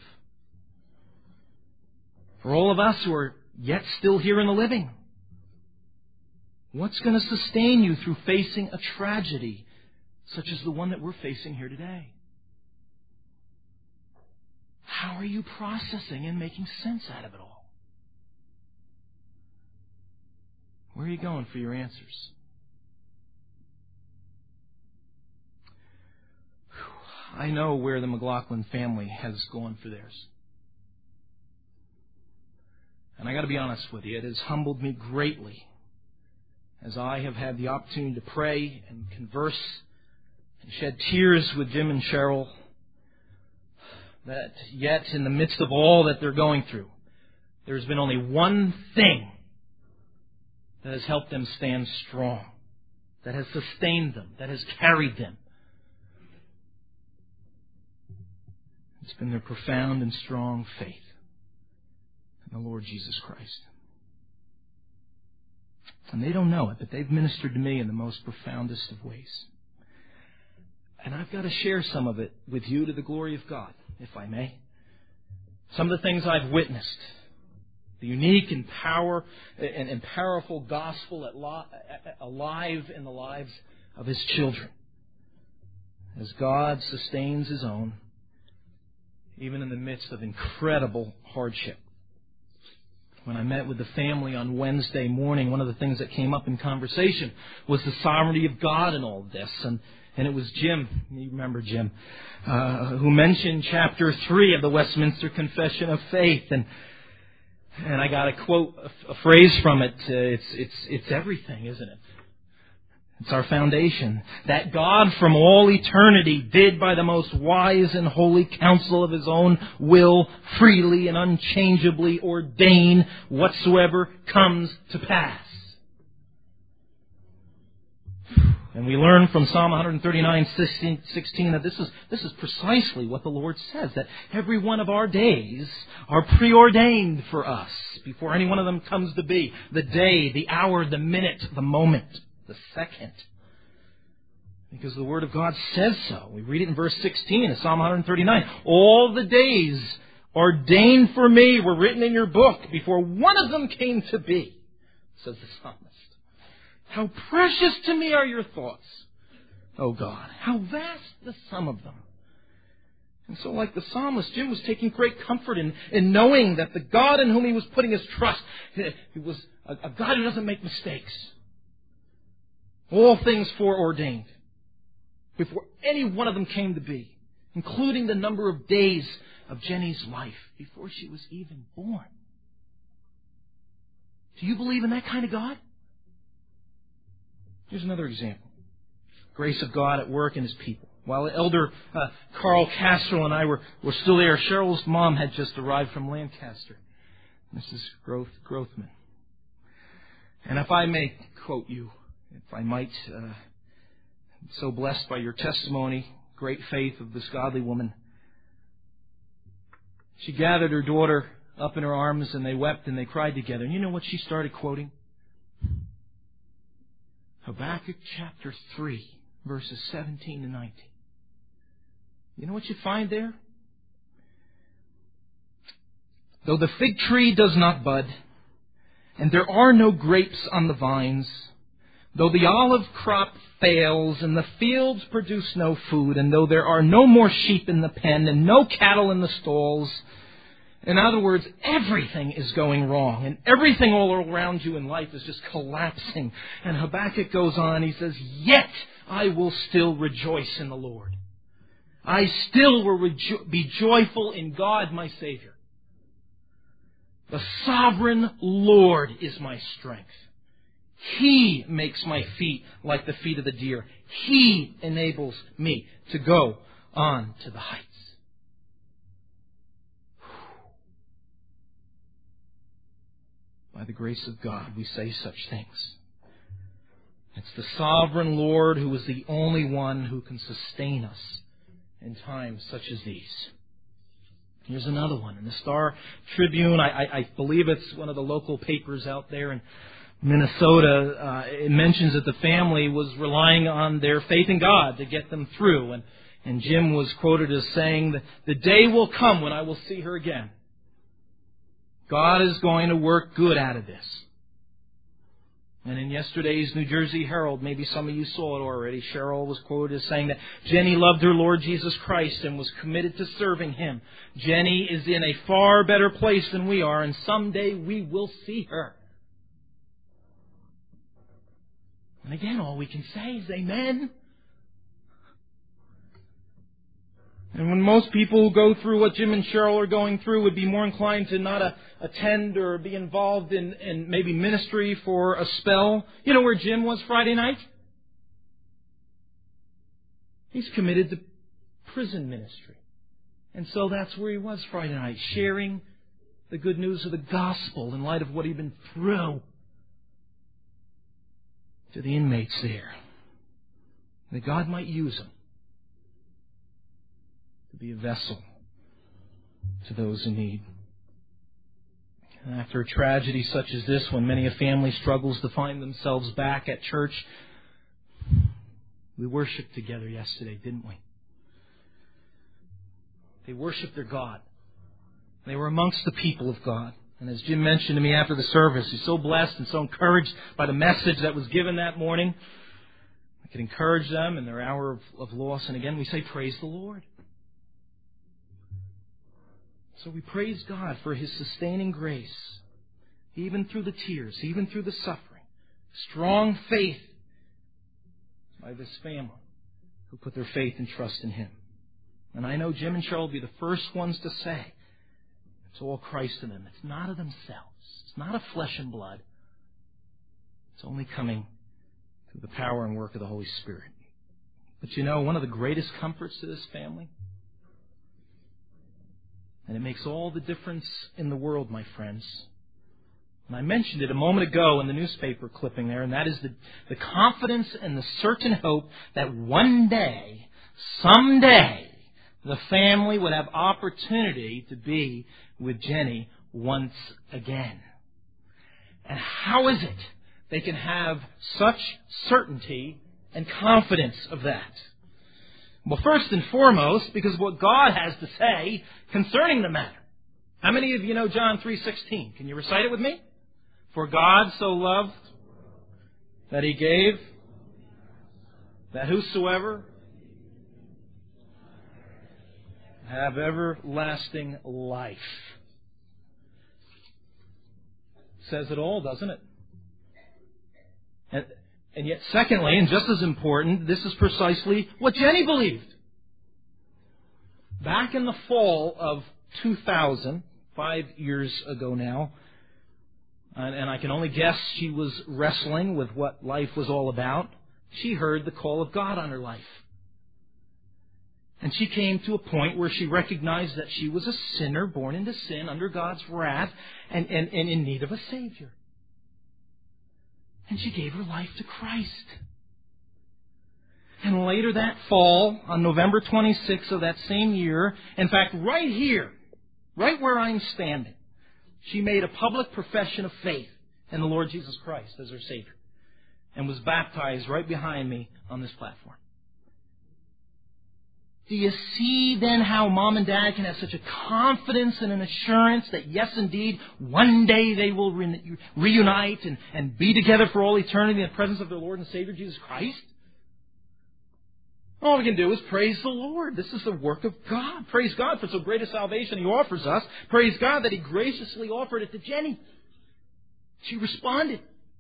Speaker 1: For all of us who are yet still here in the living, what's going to sustain you through facing a tragedy such as the one that we're facing here today? How are you processing and making sense out of it all? Where are you going for your answers? I know where the McLaughlin family has gone for theirs. And I got to be honest with you, it has humbled me greatly as I have had the opportunity to pray and converse and shed tears with Jim and Cheryl, that yet in the midst of all that they're going through, there's been only one thing that has helped them stand strong, that has sustained them, that has carried them. It's been their profound and strong faith in the Lord Jesus Christ. And they don't know it, but they've ministered to me in the most profoundest of ways. And I've got to share some of it with you to the glory of God, if I may. Some of the things I've witnessed. The unique and powerful gospel alive in the lives of His children. As God sustains His own, even in the midst of incredible hardship. When I met with the family on Wednesday morning, one of the things that came up in conversation was the sovereignty of God in all of this. And it was Jim, you remember Jim, who mentioned chapter 3 of the Westminster Confession of Faith. And I got to quote a phrase from it. It's everything, isn't it? It's our foundation. That God from all eternity did by the most wise and holy counsel of His own will freely and unchangeably ordain whatsoever comes to pass. And we learn from Psalm 139:16 that this is precisely what the Lord says, that every one of our days are preordained for us before any one of them comes to be. The day, the hour, the minute, the moment, the second. Because the Word of God says so. We read it in verse 16 of Psalm 139. All the days ordained for me were written in your book before one of them came to be, says the psalmist. How precious to me are your thoughts, O God. How vast the sum of them. And so like the psalmist, Jim was taking great comfort in knowing that the God in whom he was putting his trust, he was a God who doesn't make mistakes. All things foreordained. Before any one of them came to be, including the number of days of Jenny's life before she was even born. Do you believe in that kind of God? Here's another example. Grace of God at work in His people. While Elder Carl Castro and I were still there, Cheryl's mom had just arrived from Lancaster, Mrs. Grothman. And if I may quote you, if I might, so blessed by your testimony, great faith of this godly woman. She gathered her daughter up in her arms and they wept and they cried together. And you know what she started quoting? Habakkuk chapter 3, verses 17 and 19. You know what you find there? Though the fig tree does not bud, and there are no grapes on the vines, though the olive crop fails, and the fields produce no food, and though there are no more sheep in the pen, and no cattle in the stalls, in other words, everything is going wrong, and everything all around you in life is just collapsing. And Habakkuk goes on, he says, yet I will still rejoice in the Lord. I still will be joyful in God my Savior. The sovereign Lord is my strength. He makes my feet like the feet of the deer. He enables me to go on to the heights. By the grace of God, we say such things. It's the sovereign Lord who is the only one who can sustain us in times such as these. Here's another one. In the Star Tribune, I believe it's one of the local papers out there in Minnesota, it mentions that the family was relying on their faith in God to get them through. And Jim was quoted as saying that the day will come when I will see her again. God is going to work good out of this. And in yesterday's New Jersey Herald, maybe some of you saw it already, Cheryl was quoted as saying that Jenny loved her Lord Jesus Christ and was committed to serving Him. Jenny is in a far better place than we are, and someday we will see her. And again, all we can say is amen. And when most people who go through what Jim and Cheryl are going through would be more inclined to not attend or be involved in maybe ministry for a spell. You know where Jim was Friday night? He's committed to prison ministry. And so that's where he was Friday night, sharing the good news of the gospel in light of what he'd been through to the inmates there. That God might use him to be a vessel to those in need. And after a tragedy such as this, when many a family struggles to find themselves back at church, we worshiped together yesterday, didn't we? They worshiped their God. They were amongst the people of God. And as Jim mentioned to me after the service, he's so blessed and so encouraged by the message that was given that morning. I could encourage them in their hour of loss. And again, we say, praise the Lord. So we praise God for His sustaining grace, even through the tears, even through the suffering. Strong faith by this family who put their faith and trust in Him. And I know Jim and Cheryl will be the first ones to say, it's all Christ in them. It's not of themselves. It's not of flesh and blood. It's only coming through the power and work of the Holy Spirit. But you know, one of the greatest comforts to this family, and it makes all the difference in the world, my friends. And I mentioned it a moment ago in the newspaper clipping there, and that is the confidence and the certain hope that one day, someday, the family would have opportunity to be with Jenny once again. And how is it they can have such certainty and confidence of that? Well, first and foremost, because of what God has to say concerning the matter. How many of you know John 3:16? Can you recite it with me? For God so loved that He gave that whosoever have everlasting life. Says it all, doesn't it? And yet, secondly, and just as important, this is precisely what Jenny believed. Back in the fall of 2000, 5 years ago now, and I can only guess she was wrestling with what life was all about, she heard the call of God on her life. And she came to a point where she recognized that she was a sinner, born into sin, under God's wrath, and in need of a Savior. And she gave her life to Christ. And later that fall, on November 26th of that same year, in fact, right here, right where I'm standing, she made a public profession of faith in the Lord Jesus Christ as her Savior, and was baptized right behind me on this platform. Do you see then how Mom and Dad can have such a confidence and an assurance that yes, indeed, one day they will reunite and be together for all eternity in the presence of their Lord and Savior, Jesus Christ? All we can do is praise the Lord. This is the work of God. Praise God for so great a salvation He offers us. Praise God that He graciously offered it to Jenny. She responded.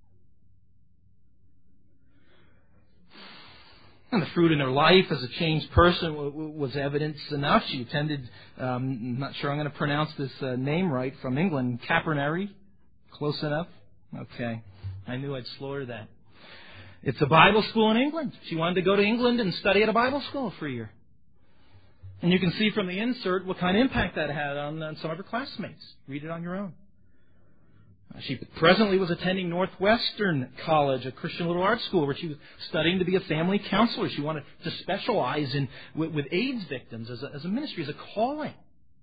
Speaker 1: And the fruit in her life as a changed person was evidence enough. She attended, I'm not sure I'm going to pronounce this name right, from England, Capernary. Close enough? Okay. I knew I'd slaughter that. It's a Bible school in England. She wanted to go to England and study at a Bible school for a year. And you can see from the insert what kind of impact that had on some of her classmates. Read it on your own. She presently was attending Northwestern College, a Christian liberal arts school, where she was studying to be a family counselor. She wanted to specialize with AIDS victims as a ministry, as a calling.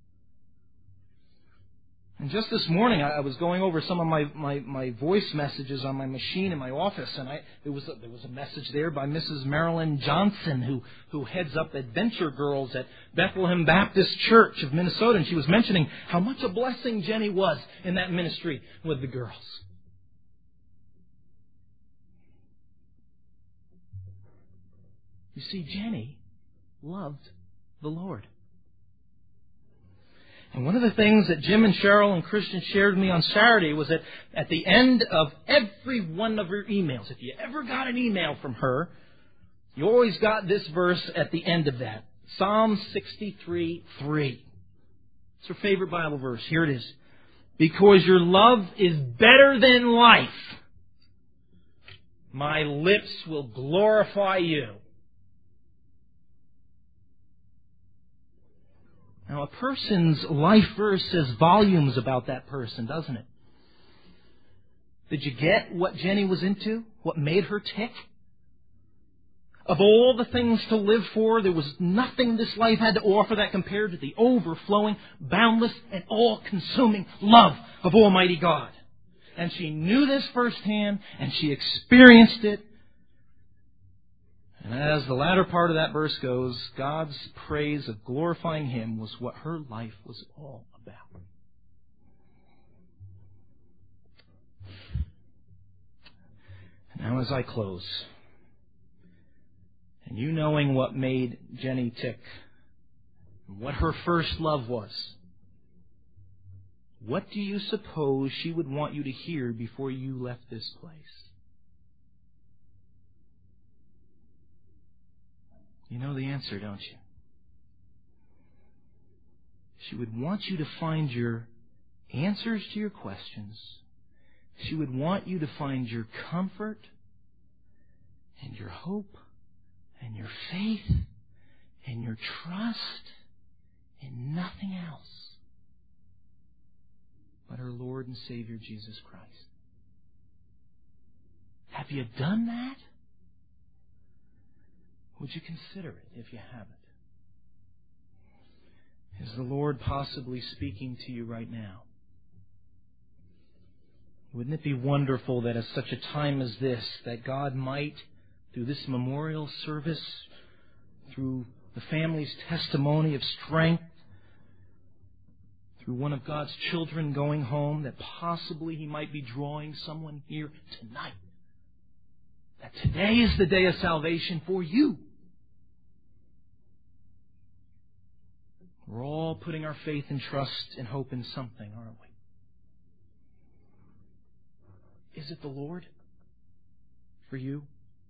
Speaker 1: And just this morning, I was going over some of my voice messages on my machine in my office, and there was a message there by Mrs. Marilyn Johnson, who heads up Adventure Girls at Bethlehem Baptist Church of Minnesota, and she was mentioning how much a blessing Jenny was in that ministry with the girls. You see, Jenny loved the Lord. And one of the things that Jim and Cheryl and Christian shared with me on Saturday was that at the end of every one of her emails, if you ever got an email from her, you always got this verse at the end of that. Psalm 63:3. It's her favorite Bible verse. Here it is. Because your love is better than life, my lips will glorify you. Now, a person's life verse says volumes about that person, doesn't it? Did you get what Jenny was into? What made her tick? Of all the things to live for, there was nothing this life had to offer that compared to the overflowing, boundless, and all-consuming love of Almighty God. And she knew this firsthand, and she experienced it. And as the latter part of that verse goes, God's praise of glorifying Him was what her life was all about. And now as I close, and you knowing what made Jenny tick, and what her first love was, what do you suppose she would want you to hear before you left this place? You know the answer, don't you? She would want you to find your answers to your questions. She would want you to find your comfort and your hope and your faith and your trust in nothing else but her Lord and Savior, Jesus Christ. Have you done that? Would you consider it if you haven't? Is the Lord possibly speaking to you right now? Wouldn't it be wonderful that at such a time as this, that God might, through this memorial service, through the family's testimony of strength, through one of God's children going home, that possibly He might be drawing someone here tonight. That today is the day of salvation for you. We're all putting our faith and trust and hope in something, aren't we? Is it the Lord for you?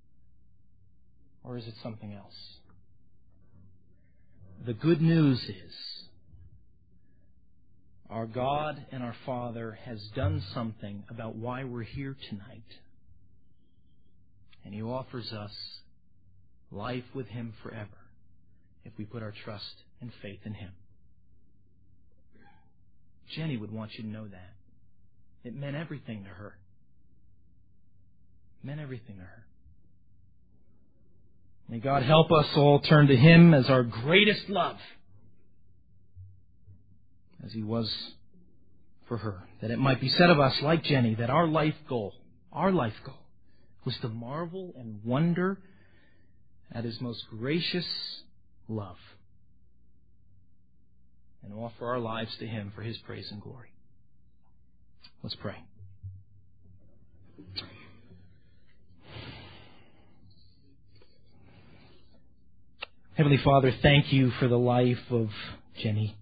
Speaker 1: Or is it something else? The good news is our God and our Father has done something about why we're here tonight. And He offers us life with Him forever if we put our trust and faith in Him. Jenny would want you to know that. It meant everything to her. It meant everything to her. May God help us all turn to Him as our greatest love, as He was for her. That it might be said of us, like Jenny, that our life goal was to marvel and wonder at His most gracious love and offer our lives to Him for His praise and glory. Let's pray. Heavenly Father, thank You for the life of Jenny.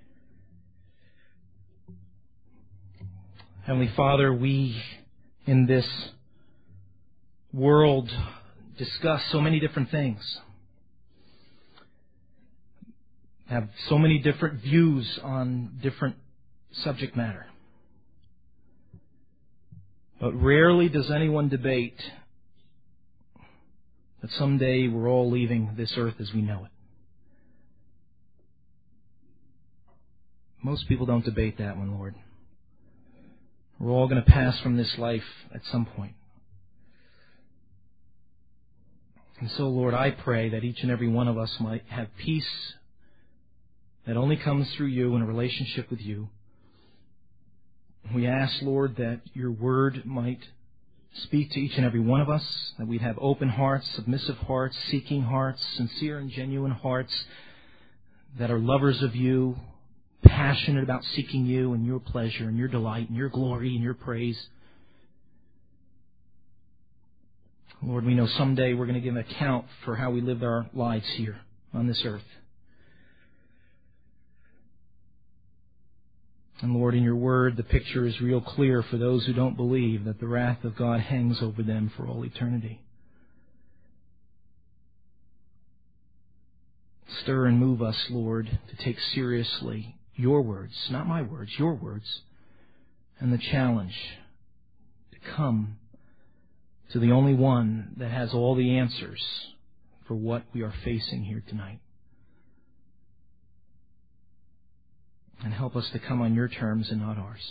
Speaker 1: Heavenly Father, we in this world discuss so many different things, have so many different views on different subject matter. But rarely does anyone debate that someday we're all leaving this earth as we know it. Most people don't debate that one, Lord. We're all going to pass from this life at some point. And so, Lord, I pray that each and every one of us might have peace that only comes through You in a relationship with You. We ask, Lord, that Your Word might speak to each and every one of us, that we'd have open hearts, submissive hearts, seeking hearts, sincere and genuine hearts that are lovers of You, passionate about seeking You and Your pleasure and Your delight and Your glory and Your praise. Lord, we know someday we're going to give an account for how we lived our lives here on this earth. And Lord, in Your Word, the picture is real clear for those who don't believe that the wrath of God hangs over them for all eternity. Stir and move us, Lord, to take seriously Your words, not my words, Your words, and the challenge to come to the only one that has all the answers for what we are facing here tonight. And help us to come on Your terms and not ours.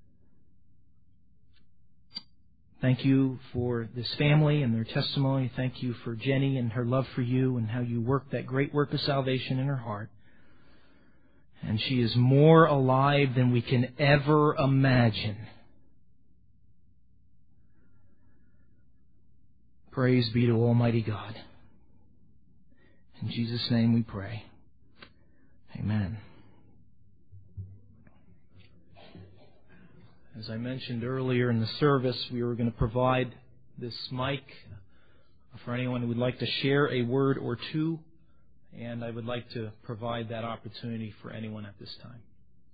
Speaker 1: Thank You for this family and their testimony. Thank You for Jenny and her love for You and how You worked that great work of salvation in her heart. And she is more alive than we can ever imagine. Praise be to Almighty God. In Jesus' name we pray. Amen. As I mentioned earlier in the service, we were going to provide this mic for anyone who would like to share a word or two, and I would like to provide that opportunity for anyone at this time.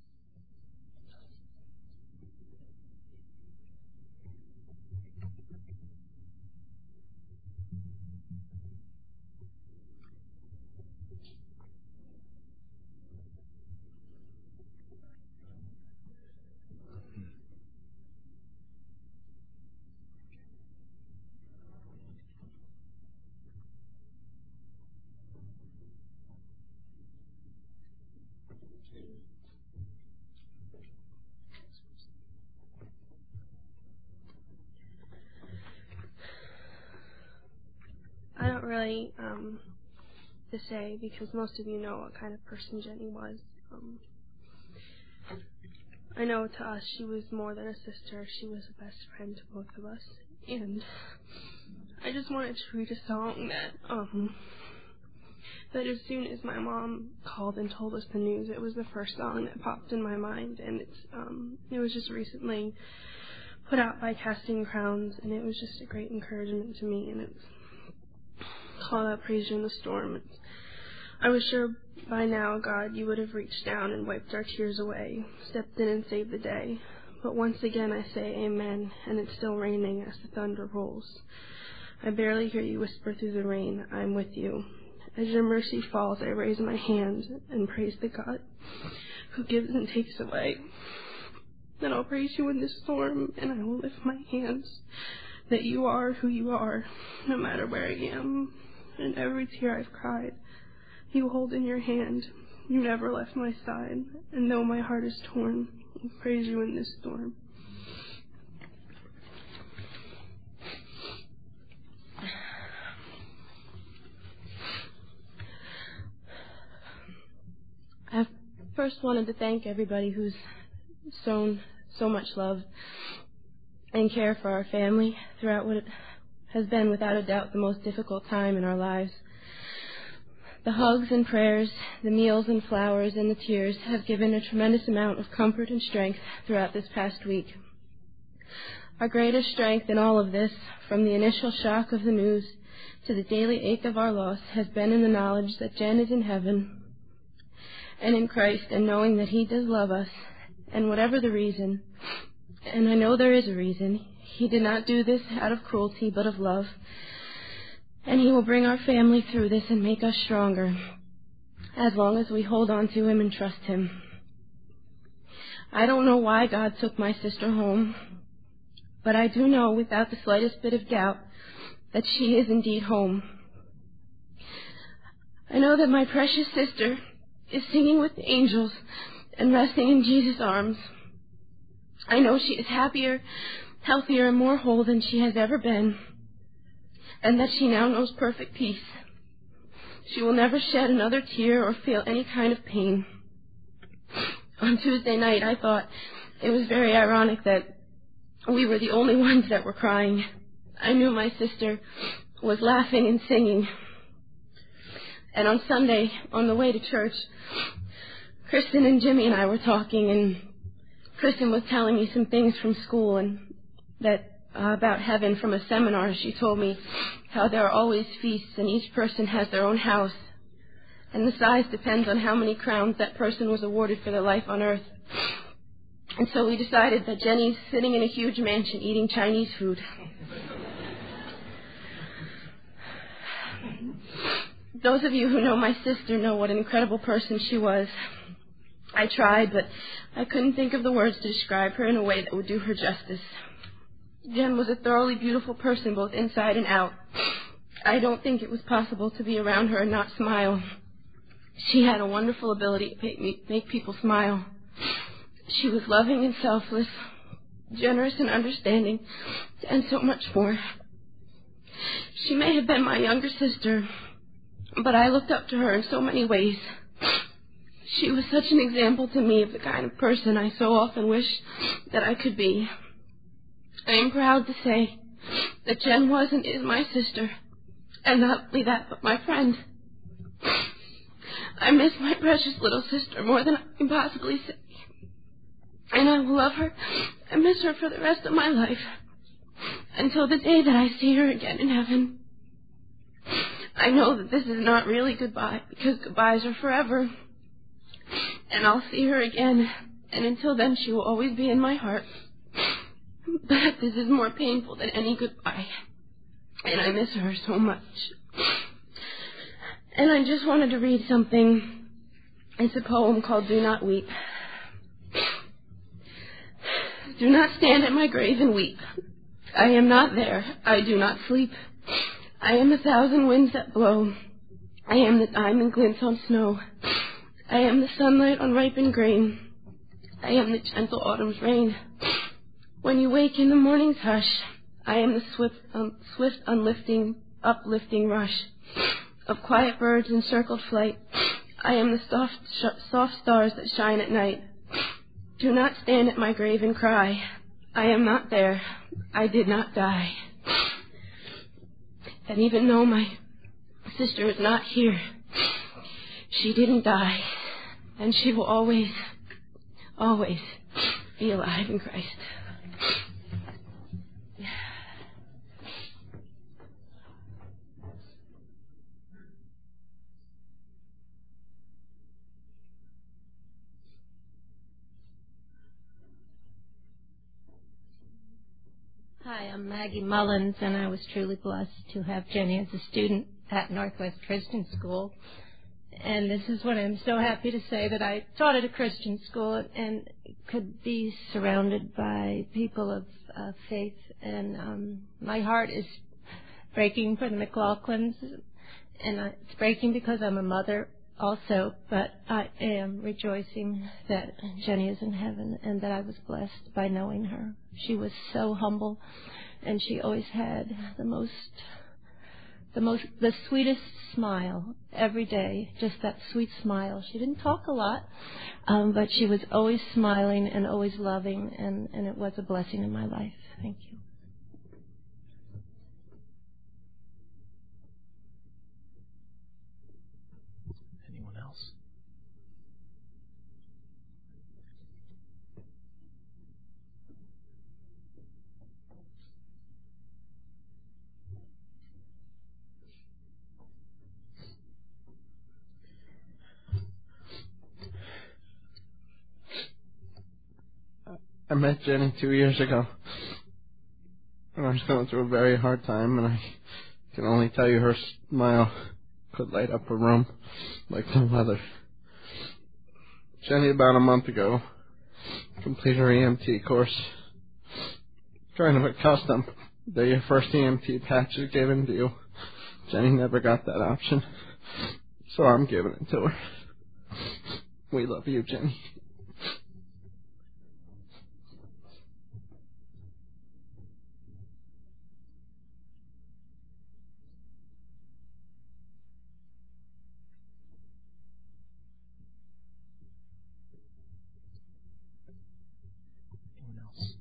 Speaker 2: I don't really to say, because most of you know what kind of person Jenny was. I know to us she was more than a sister. She was a best friend to both of us. And I just wanted to read a song that that as soon as my mom called and told us the news, it was the first song that popped in my mind, and it was just recently put out by Casting Crowns, and it was just a great encouragement to me, and it's called out Praise You in the Storm. I was sure by now, God, you would have reached down and wiped our tears away, stepped in and saved the day. But once again I say amen, and it's still raining as the thunder rolls. I barely hear you whisper through the rain, I'm with you. As your mercy falls, I raise my hand and praise the God who gives and takes away. Then I'll praise you in this storm, and I will lift my hands, that you are who you are, no matter where I am. And every tear I've cried, you hold in your hand. You never left my side, and though my heart is torn, I'll praise you in this storm. I first wanted to thank everybody who's shown so much love and care for our family throughout what it has been without a doubt the most difficult time in our lives. The hugs and prayers, the meals and flowers and the tears have given a tremendous amount of comfort and strength throughout this past week. Our greatest strength in all of this, from the initial shock of the news to the daily ache of our loss, has been in the knowledge that Jen is in heaven and in Christ, and knowing that He does love us, and whatever the reason, and I know there is a reason, He did not do this out of cruelty but of love, and He will bring our family through this and make us stronger, as long as we hold on to Him and trust Him. I don't know why God took my sister home, but I do know without the slightest bit of doubt that she is indeed home. I know that my precious sister is singing with the angels and resting in Jesus' arms. I know she is happier, healthier, and more whole than she has ever been, and that she now knows perfect peace. She will never shed another tear or feel any kind of pain. On Tuesday night, I thought it was very ironic that we were the only ones that were crying. I knew my sister was laughing and singing. And on Sunday, on the way to church, Kristen and Jimmy and I were talking, and Kristen was telling me some things from school and that about heaven from a seminar. She told me how there are always feasts and each person has their own house, and the size depends on how many crowns that person was awarded for their life on earth. And so we decided that Jenny's sitting in a huge mansion eating Chinese food. Those of you who know my sister know what an incredible person she was. I tried, but I couldn't think of the words to describe her in a way that would do her justice. Jen was a thoroughly beautiful person, both inside and out. I don't think it was possible to be around her and not smile. She had a wonderful ability to make people smile. She was loving and selfless, generous and understanding, and so much more. She may have been my younger sister, but I looked up to her in so many ways. She was such an example to me of the kind of person I so often wish that I could be. I am proud to say that Jen was and is my sister, and not only that, but my friend. I miss my precious little sister more than I can possibly say, and I will love her and miss her for the rest of my life, until the day that I see her again in heaven. I know that this is not really goodbye, because goodbyes are forever, and I'll see her again, and until then she will always be in my heart. But this is more painful than any goodbye, and I miss her so much. And I just wanted to read something. It's a poem called Do Not Weep. Do not stand at my grave and weep. I am not there. I do not sleep. I am 1,000 winds that blow. I am the diamond glints on snow. I am the sunlight on ripened grain. I am the gentle autumn's rain. When you wake in the morning's hush, I am the swift uplifting rush of quiet birds in circled flight. I am the soft stars that shine at night. Do not stand at my grave and cry. I am not there. I did not die. And even though my sister is not here, She didn't die, and she will always, always be alive in Christ.
Speaker 3: Hi, I'm Maggie Mullins, and I was truly blessed to have Jenny as a student at Northwest Christian School. And this is what I'm so happy to say, that I taught at a Christian school and could be surrounded by people of faith. And my heart is breaking for the McLaughlins, and it's breaking because I'm a mother also, but I am rejoicing that Jenny is in heaven and that I was blessed by knowing her. She was so humble, and she always had the sweetest smile every day, just that sweet smile. She didn't talk a lot, but she was always smiling and always loving, and it was a blessing in my life. Thank you.
Speaker 1: Anyone else?
Speaker 4: I met Jenny 2 years ago, and I was going through a very hard time, and I can only tell you her smile could light up a room like no other. Jenny, about a month ago, completed her EMT course. Kind of a custom that your first EMT patch is given to you. Jenny never got that option, so I'm giving it to her. We love you, Jenny.
Speaker 1: Anyone else?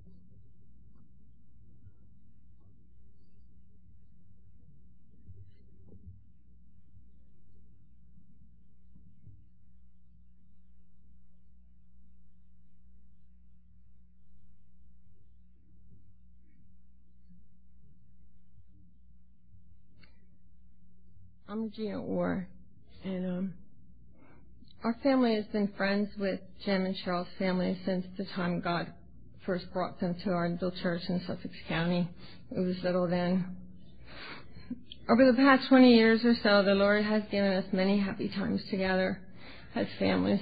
Speaker 3: I'm Gina Orr, and our family has been friends with Jim and Cheryl's family since the time God first brought them to our little church in Sussex County. It was little then. Over the past 20 years or so, the Lord has given us many happy times together as families.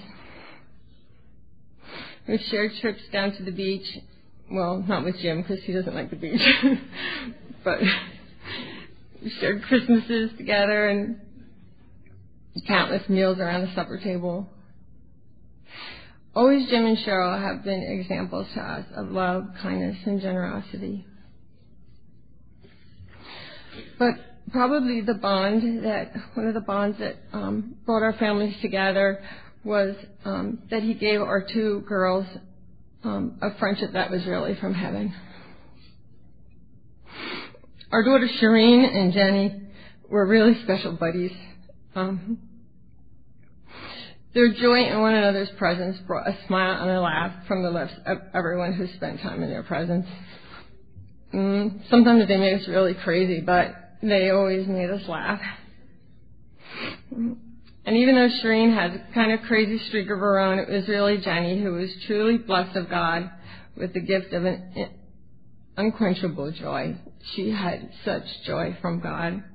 Speaker 3: We've shared trips down to the beach. Well, not with Jim because he doesn't like the beach, but we shared Christmases together and countless meals around the supper table. Always Jim and Cheryl have been examples to us of love, kindness, and generosity. But probably one of the bonds that brought our families together was that he gave our two girls a friendship that was really from heaven. Our daughters Shireen and Jenny were really special buddies. Their joy in one another's presence brought a smile and a laugh from the lips of everyone who spent time in their presence. Sometimes they made us really crazy, but they always made us laugh. And even though Shireen had a kind of crazy streak of her own, it was really Jenny who was truly blessed of God with the gift of an unquenchable joy. She had such joy from God.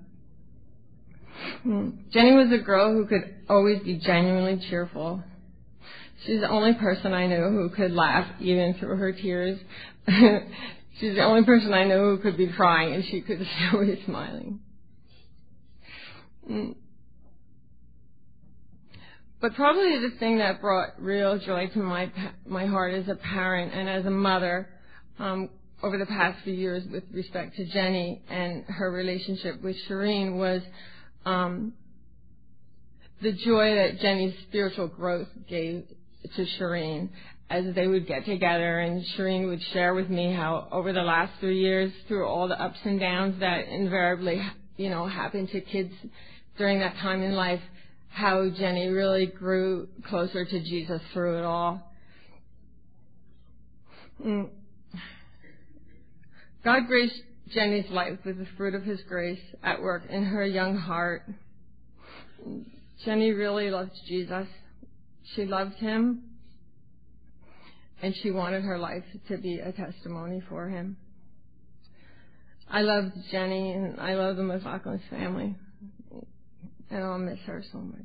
Speaker 3: Jenny was a girl who could always be genuinely cheerful. She's the only person I know who could laugh even through her tears. She's the only person I know who could be crying and she could still be smiling. But probably the thing that brought real joy to my heart as a parent and as a mother over the past few years with respect to Jenny and her relationship with Shireen was the joy that Jenny's spiritual growth gave to Shireen as they would get together, and Shireen would share with me how over the last 3 years, through all the ups and downs that invariably, happened to kids during that time in life,
Speaker 5: how Jenny really grew closer to Jesus through it all. God graced Jenny's life with the fruit of His grace at work in her young heart. Jenny really loved Jesus. She loved Him, and she wanted her life to be a testimony for Him. I loved Jenny, and I love the McLaughlin's family, and I'll miss her so much.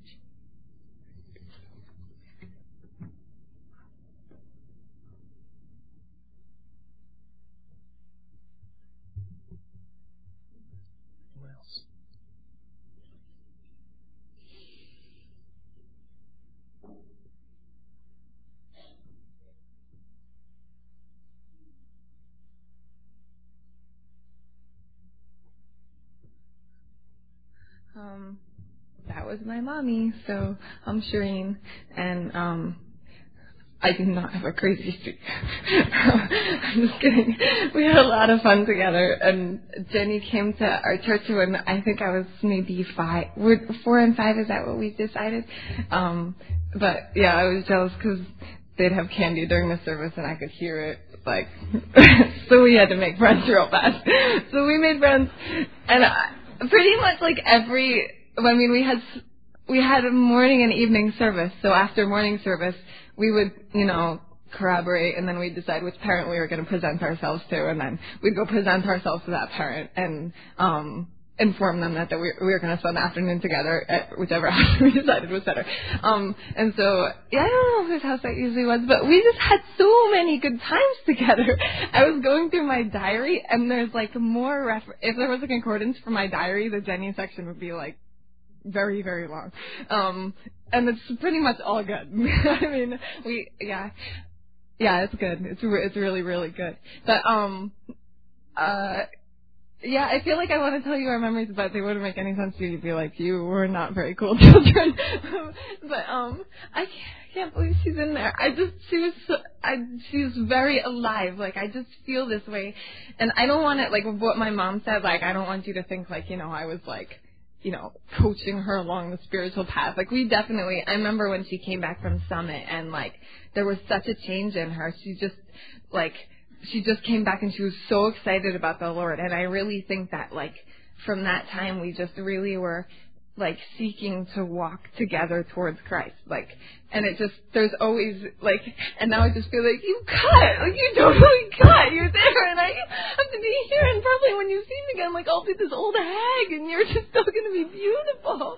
Speaker 6: That was my mommy, so I'm Shireen, and I do not have a crazy streak. I'm just kidding. We had a lot of fun together, and Jenny came to our church when I think I was maybe 5. 4 and 5, is that what we decided? But yeah, I was jealous because they'd have candy during the service, and I could hear it. Like, so we had to make friends real fast. So we made friends, and pretty much like we had a morning and evening service. So after morning service, we would, corroborate, and then we'd decide which parent we were going to present ourselves to, and then we'd go present ourselves to that parent and inform them that we were going to spend the afternoon together at whichever house we decided was better. And so, yeah, I don't know whose house that usually was, but we just had so many good times together. I was going through my diary, and there's like more if there was a concordance for my diary, the Jenny section would be like very, very long. And it's pretty much all good. I mean, yeah, it's good. It's really, really good. But, yeah, I feel like I want to tell you our memories, but they wouldn't make any sense to you. You'd be like, you were not very cool children. But I can't believe she's in there. She was very alive. Like, I just feel this way. And I don't want it, like what my mom said, like, I don't want you to think, like, I was like, coaching her along the spiritual path. Like, I remember when she came back from Summit, and like, there was such a change in her. She just came back, and she was so excited about the Lord. And I really think that, like, from that time, we just really were, like, seeking to walk together towards Christ. Like, and it just, there's always, like, and now I just feel like, you totally cut. You're there, and I have to be here, and probably when you see me again, like, I'll be this old hag, and you're just still going to be beautiful.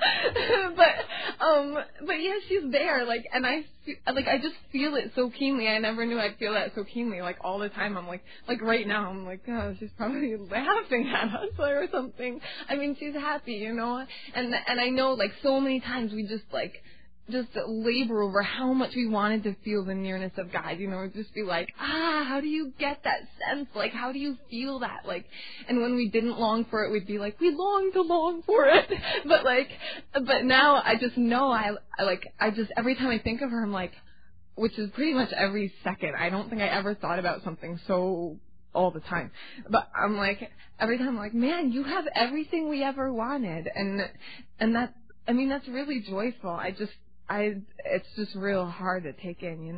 Speaker 6: But yeah, she's there, like, and I just feel it so keenly. I never knew I'd feel that so keenly, like, all the time. I'm like right now, I'm like, oh, she's probably laughing at us or something. I mean, she's happy, and I know, like, so many times we just labor over how much we wanted to feel the nearness of God, just be like, how do you get that sense? Like, how do you feel that? Like, and when we didn't long for it, we'd be like, we long to long for it. But now I just know, every time I think of her, I'm like, which is pretty much every second. I don't think I ever thought about something so all the time. But I'm like, every time I'm like, man, you have everything we ever wanted. And that, I mean, that's really joyful. It's just real hard to take in,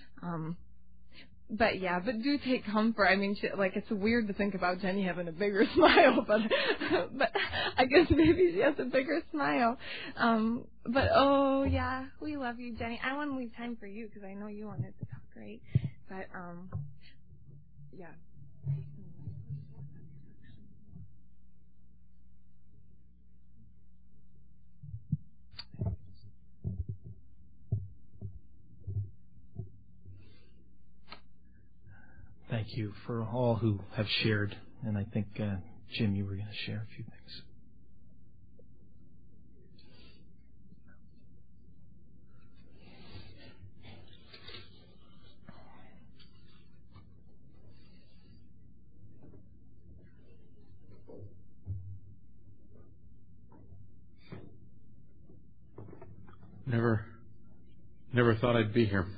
Speaker 6: But yeah, but do take comfort. I mean, it's weird to think about Jenny having a bigger smile, but I guess maybe she has a bigger smile. But oh yeah, we love you, Jenny. I want to leave time for you because I know you wanted to talk, right? But yeah.
Speaker 1: Thank you for all who have shared. And I think, Jim, you were going to share a few things.
Speaker 7: Never thought I'd be here.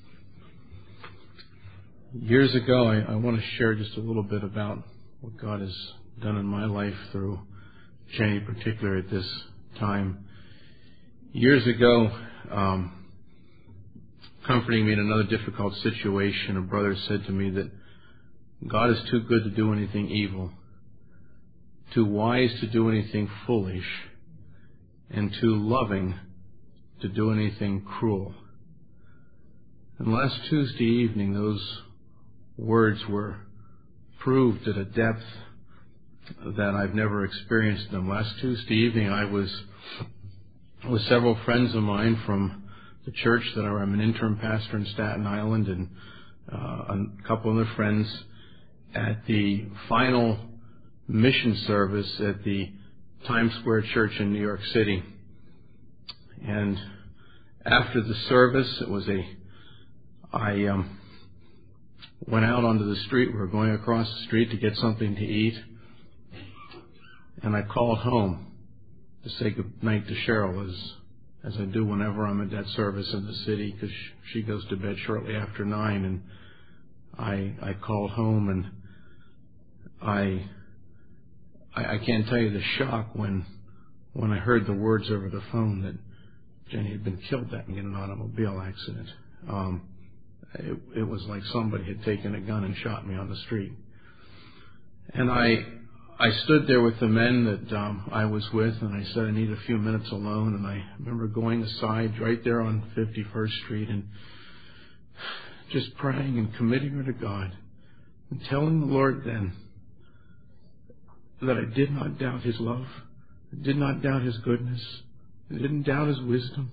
Speaker 7: Years ago, I want to share just a little bit about what God has done in my life through Jenny, particularly at this time. Years ago, comforting me in another difficult situation, a brother said to me that God is too good to do anything evil, too wise to do anything foolish, and too loving to do anything cruel. And last Tuesday evening, those words were proved at a depth that I've never experienced them. Last Tuesday evening, I was with several friends of mine from the church that I'm an interim pastor in Staten Island, and a couple of their friends at the final mission service at the Times Square Church in New York City. And after the service, I went out onto the street. We were going across the street to get something to eat, and I called home to say good night to Cheryl, as I do whenever I'm at that service in the city, because she goes to bed shortly after 9. And I called home, and I can't tell you the shock when I heard the words over the phone that Jenny had been killed in an automobile accident. It was like somebody had taken a gun and shot me on the street. And I stood there with the men that I was with, and I said, I need a few minutes alone. And I remember going aside right there on 51st Street and just praying and committing her to God and telling the Lord then that I did not doubt His love, I did not doubt His goodness, I didn't doubt His wisdom.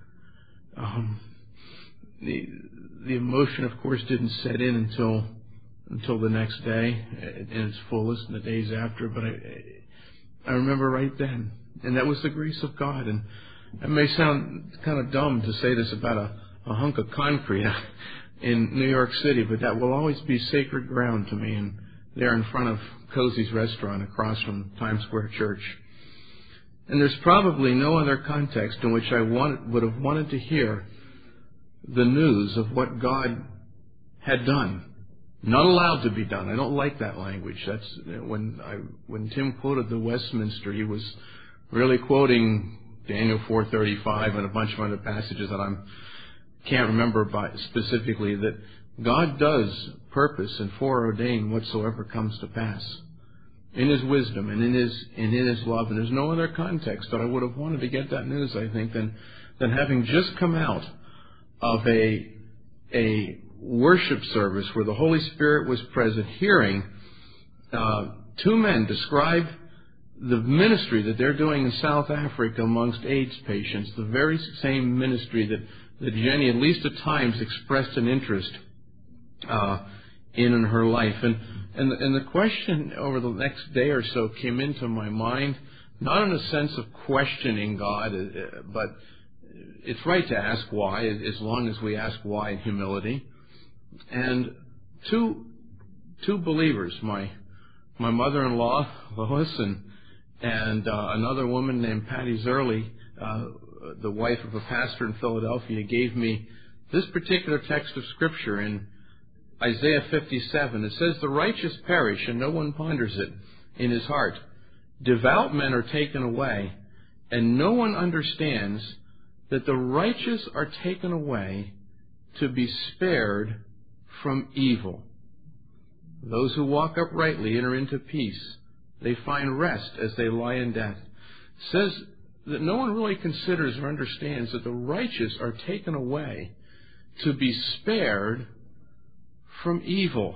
Speaker 7: The emotion, of course, didn't set in until the next day in its fullest and the days after, but I remember right then, and that was the grace of God. And it may sound kind of dumb to say this about a hunk of concrete in New York City, but that will always be sacred ground to me, and there in front of Cozy's Restaurant across from Times Square Church. And there's probably no other context in which I would have wanted to hear the news of what God had done. Not allowed to be done. I don't like that language. That's when Tim quoted the Westminster, he was really quoting Daniel 4:35 and a bunch of other passages that I can't remember specifically, that God does purpose and foreordain whatsoever comes to pass in His wisdom and in His love. And there's no other context that I would have wanted to get that news, I think, than having just come out of a worship service where the Holy Spirit was present, hearing two men describe the ministry that they're doing in South Africa amongst AIDS patients, the very same ministry that Jenny, at least at times, expressed an interest in her life. And the question over the next day or so came into my mind, not in a sense of questioning God, but it's right to ask why, as long as we ask why in humility. And two believers, my mother-in-law, Lois, and another woman named Patty Zerley, the wife of a pastor in Philadelphia, gave me this particular text of Scripture in Isaiah 57. It says, "The righteous perish, and no one ponders it in his heart. Devout men are taken away, and no one understands that the righteous are taken away to be spared from evil. Those who walk uprightly enter into peace. They find rest as they lie in death." It says that no one really considers or understands that the righteous are taken away to be spared from evil.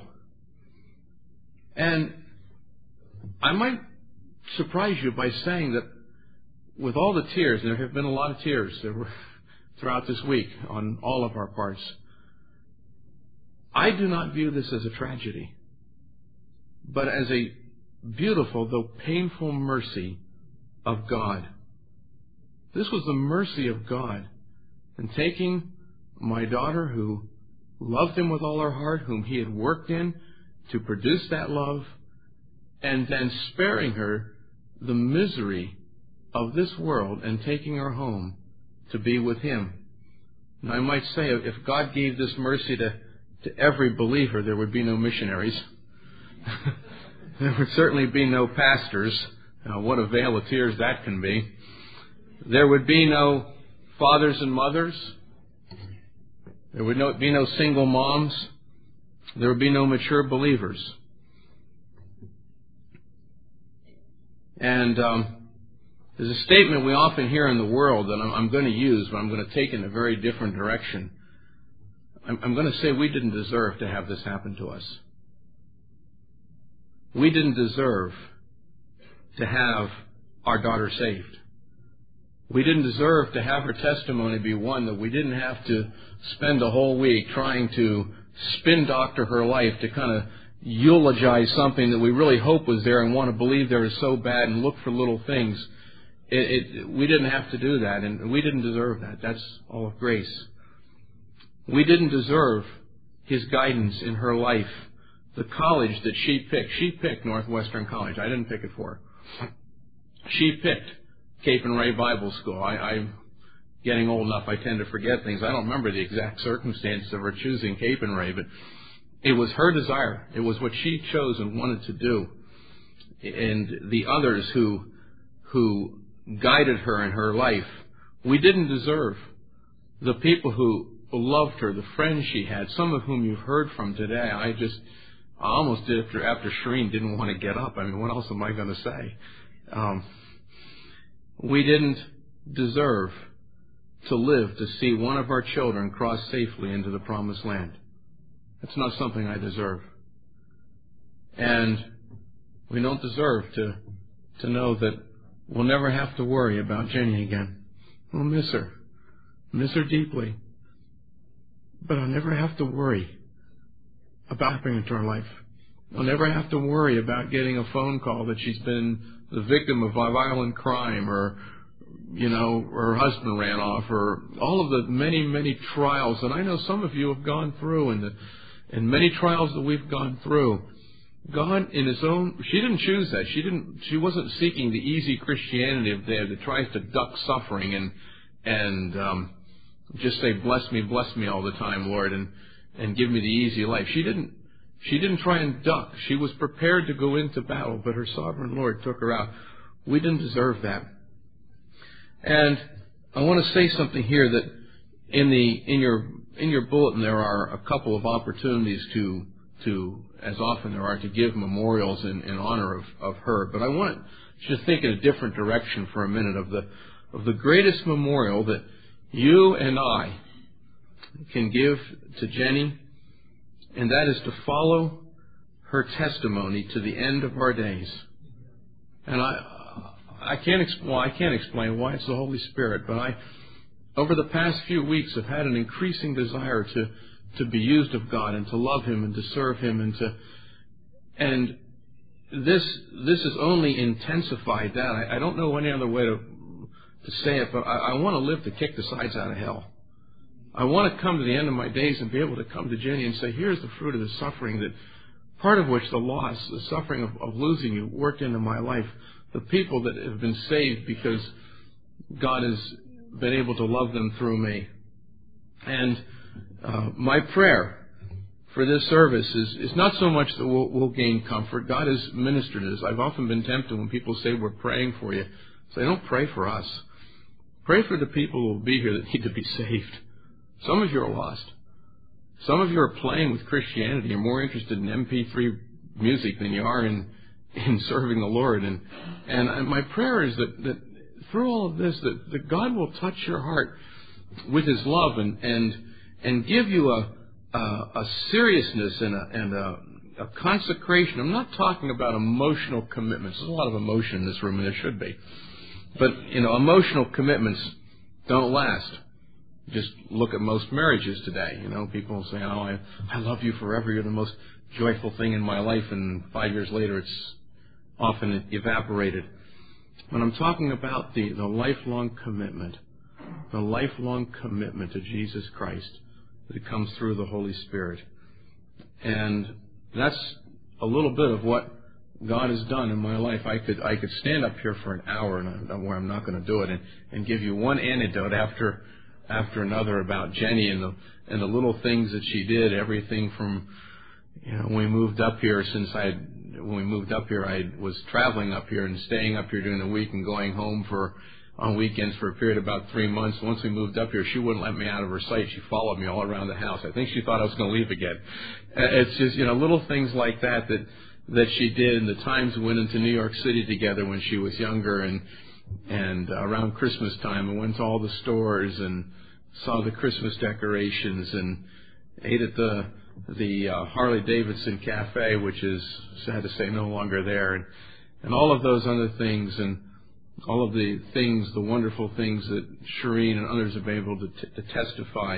Speaker 7: And I might surprise you by saying that with all the tears, and there have been a lot of tears that were throughout this week on all of our parts, I do not view this as a tragedy, but as a beautiful, though painful, mercy of God. This was the mercy of God in taking my daughter, who loved Him with all her heart, whom He had worked in to produce that love, and then sparing her the misery of this world and taking her home to be with Him. And I might say, if God gave this mercy to every believer, there would be no missionaries. There would certainly be no pastors. What a veil of tears that can be. There would be no fathers and mothers. There would be no single moms. There would be no mature believers. And there's a statement we often hear in the world that I'm going to use, but I'm going to take in a very different direction. I'm going to say we didn't deserve to have this happen to us. We didn't deserve to have our daughter saved. We didn't deserve to have her testimony be one that we didn't have to spend a whole week trying to spin doctor her life to kind of eulogize something that we really hope was there and want to believe there is so bad and look for little things. We didn't have to do that, and we didn't deserve that. That's all of grace. We didn't deserve His guidance in her life. The college that she picked Northwestern College. I didn't pick it for her. She picked Cape and Ray Bible School. I'm getting old enough, I tend to forget things. I don't remember the exact circumstances of her choosing Cape and Ray, but it was her desire. It was what she chose and wanted to do. And the others who guided her in her life, we didn't deserve. The people who loved her, the friends she had, some of whom you've heard from today, I almost did after Shireen didn't want to get up. I mean, what else am I going to say? We didn't deserve to live to see one of our children cross safely into the promised land. That's not something I deserve. And we don't deserve to know that we'll never have to worry about Jenny again. We'll miss her deeply. But I'll never have to worry about happening to her life. I'll never have to worry about getting a phone call that she's been the victim of violent crime, or, her husband ran off, or all of the many, many trials that I know some of you have gone through, and many trials that we've gone through. God, in His own, she didn't choose that. She wasn't seeking the easy Christianity of there that tries to duck suffering and just say, bless me all the time, Lord, and give me the easy life. She didn't try and duck. She was prepared to go into battle, but her sovereign Lord took her out. We didn't deserve that. And I want to say something here that in your bulletin there are a couple of opportunities to as often there are, to give memorials in honor of her. But I want you to think in a different direction for a minute of the greatest memorial that you and I can give to Jenny, and that is to follow her testimony to the end of our days. And I can't explain why. It's the Holy Spirit, but over the past few weeks, have had an increasing desire to be used of God and to love Him and to serve Him and this has only intensified that. I don't know any other way to say it, but I want to live to kick the sides out of hell. I want to come to the end of my days and be able to come to Jenny and say, here's the fruit of the suffering that, part of which the loss, the suffering of losing you worked into my life. The people that have been saved because God has been able to love them through me. And my prayer for this service is not so much that we'll gain comfort. God has ministered to us. I've often been tempted when people say we're praying for you. Say, don't pray for us. Pray for the people who will be here that need to be saved. Some of you are lost. Some of you are playing with Christianity. You're more interested in MP3 music than you are in serving the Lord. And my prayer is that through all of this, that God will touch your heart with His love and give you a seriousness and a consecration. I'm not talking about emotional commitments. There's a lot of emotion in this room, and there should be. But, emotional commitments don't last. Just look at most marriages today. People say, oh, I love you forever. You're the most joyful thing in my life. And 5 years later, it's often evaporated. When I'm talking about the lifelong commitment, to Jesus Christ that comes through the Holy Spirit. And that's a little bit of what God has done in my life. I could stand up here for an hour, and where I'm not going to do it, and give you one anecdote after another about Jenny and the little things that she did. Everything from when we moved up here. I was traveling up here and staying up here during the week and going home for on weekends for a period of about 3 months. Once we moved up here, she wouldn't let me out of her sight. She followed me all around the house. I think she thought I was going to leave again. It's just, little things like that she did, and the times we went into New York City together when she was younger, and around Christmas time, and went to all the stores and saw the Christmas decorations and ate at the Harley Davidson Cafe, which is, sad to say, no longer there, and all of those other things, and all of the things, the wonderful things that Shireen and others have been able to testify.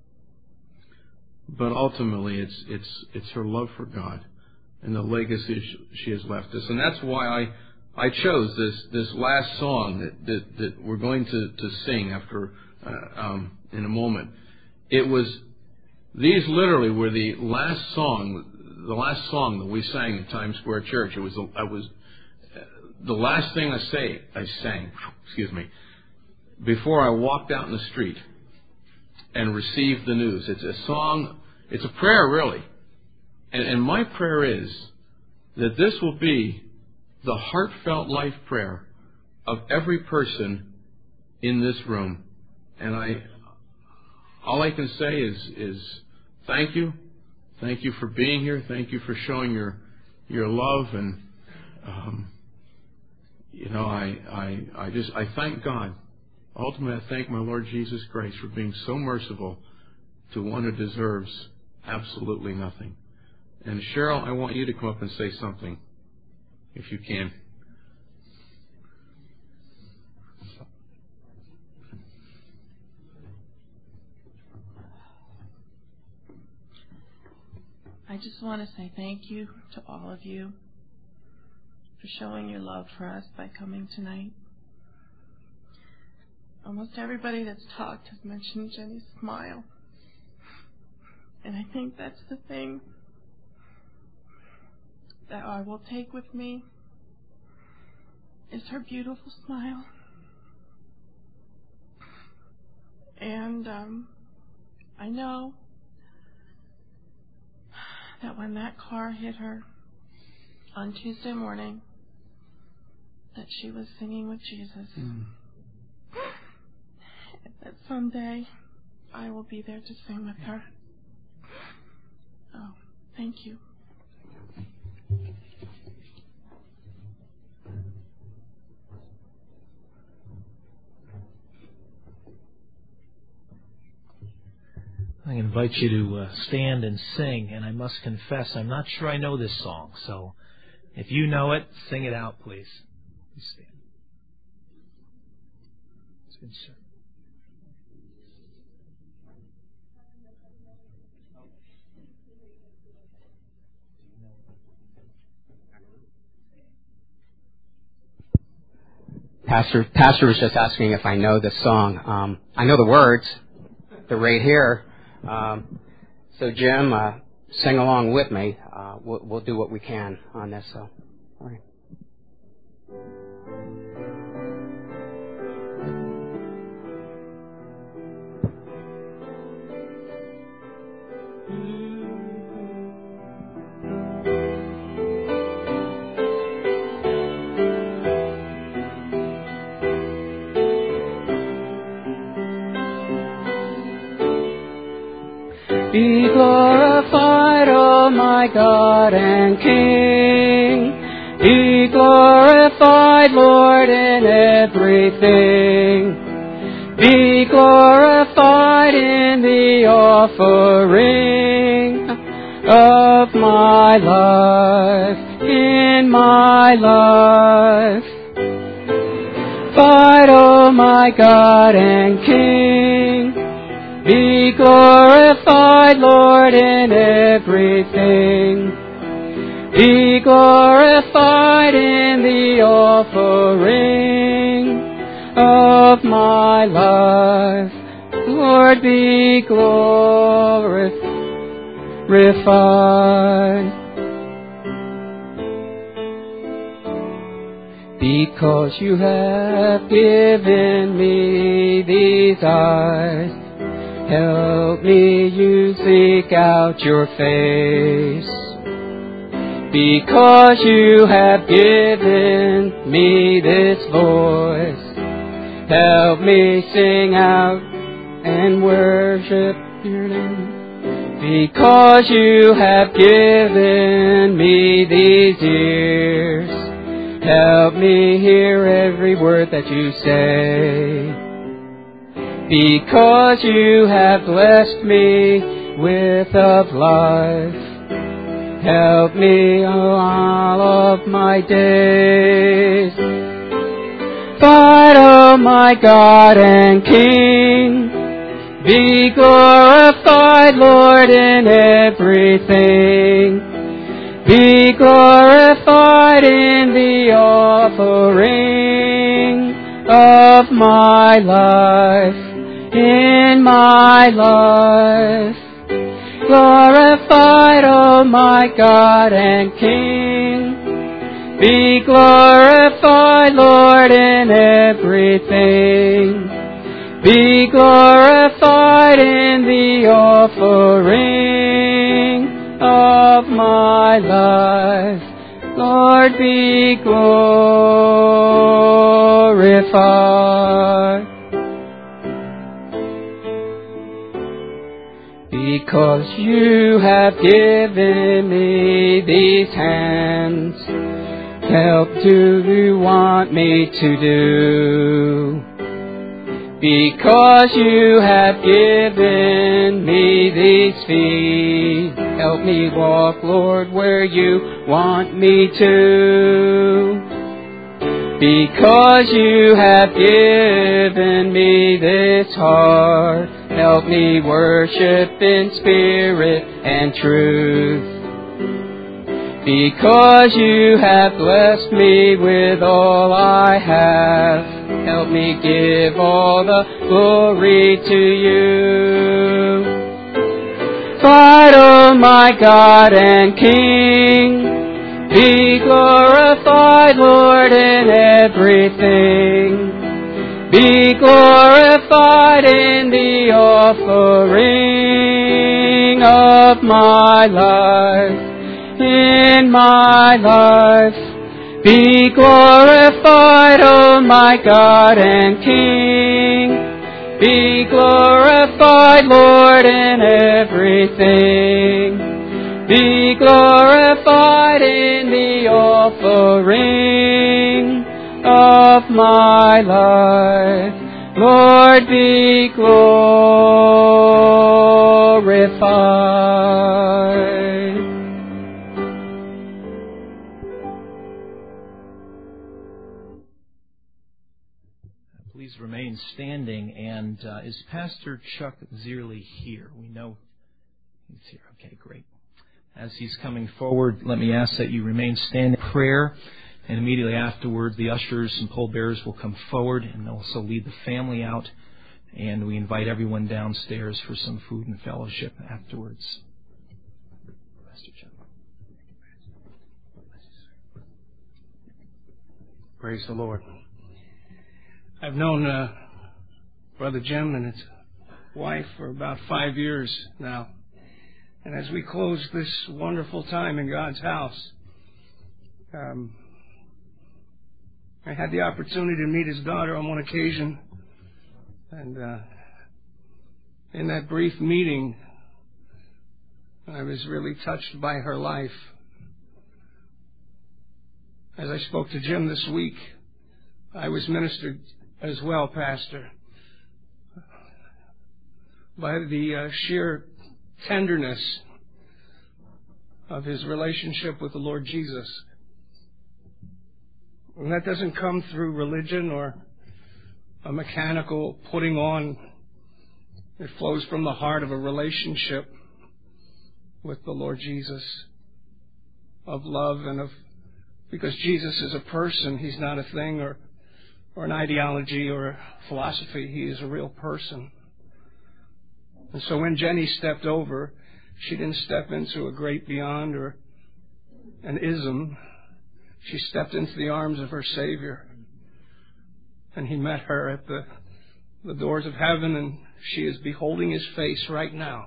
Speaker 7: But ultimately, it's her love for God and the legacy she has left us, and that's why I chose this last song that we're going to sing after in a moment. These literally were the last song that we sang at Times Square Church. It was the last thing I sang, before I walked out in the street and received the news. It's a song, it's a prayer really. And my prayer is that this will be the heartfelt life prayer of every person in this room. And all I can say is thank you. Thank you for being here. Thank you for showing your love. And I thank God. Ultimately, I thank my Lord Jesus Christ for being so merciful to one who deserves absolutely nothing. And Cheryl, I want you to come up and say something, if you can.
Speaker 6: I just want to say thank you to all of you for showing your love for us by coming tonight. Almost everybody that's talked has mentioned Jenny's smile. And I think that's the thing that I will take with me, is her beautiful smile. And I know that when that car hit her on Tuesday morning, that she was singing with Jesus. That someday I will be there to sing with her. Oh, thank you.
Speaker 1: I invite you to stand and sing, and I must confess, I'm not sure I know this song, so if you know it, sing it out, please. Please stand. It's good, sir.
Speaker 8: Pastor was just asking if I know this song. I know the words. They're right here. So Jim, sing along with me. We'll do what we can on this. So, all right. Be glorified, O my God and King. Be glorified, Lord, in everything. Be glorified in the offering of my life, in my life. Fight, O my God and King. Be glorified, Lord, in everything. Be glorified in the offering of my life. Lord, be glorified. Because you have given me these eyes, help me you seek out your face. Because you have given me this voice, Help me sing out and worship your name. Because you have given me these ears, help me hear every word that you say. Because you have blessed me with of life, help me all of my days. But, oh my God and King, be glorified, Lord, in everything. Be glorified in the offering of my life, in my life. Glorified, oh my God and King. Be glorified, Lord, in everything. Be glorified in the offering of my life. Lord, be glorified. Because you have given me these hands, help do you want me to do? Because you have given me these feet, help me walk, Lord, where you want me to. Because you have given me this heart, help me worship in spirit and truth. Because you have blessed me with all I have, help me give all the glory to you. But, oh my God and King, be glorified, Lord, in everything. Be glorified in the offering of my life, in my life. Be glorified, oh my God and King. Be glorified, Lord, in everything. Be glorified in the offering of my life. Lord, be glorified.
Speaker 1: Please remain standing. And is Pastor Chuck Zierle here? We know he's here. Okay, great. As he's coming forward, let me ask that you remain standing in prayer. And immediately afterward, the ushers and pallbearers will come forward and also lead the family out. And we invite everyone downstairs for some food and fellowship afterwards. Pastor Chuck.
Speaker 9: Praise the Lord. I've known Brother Jim and his wife for about 5 years now. And as we close this wonderful time in God's house, I had the opportunity to meet his daughter on one occasion. And in that brief meeting, I was really touched by her life. As I spoke to Jim this week, I was ministered as well, Pastor, by the sheer tenderness of his relationship with the Lord Jesus. And that doesn't come through religion or a mechanical putting on. It flows from the heart of a relationship with the Lord Jesus, of love and of, because Jesus is a person. He's not a thing or an ideology or a philosophy. He is a real person. And so when Jenny stepped over, she didn't step into a great beyond or an ism. She stepped into the arms of her Savior. And he met her at the doors of heaven, and she is beholding his face right now.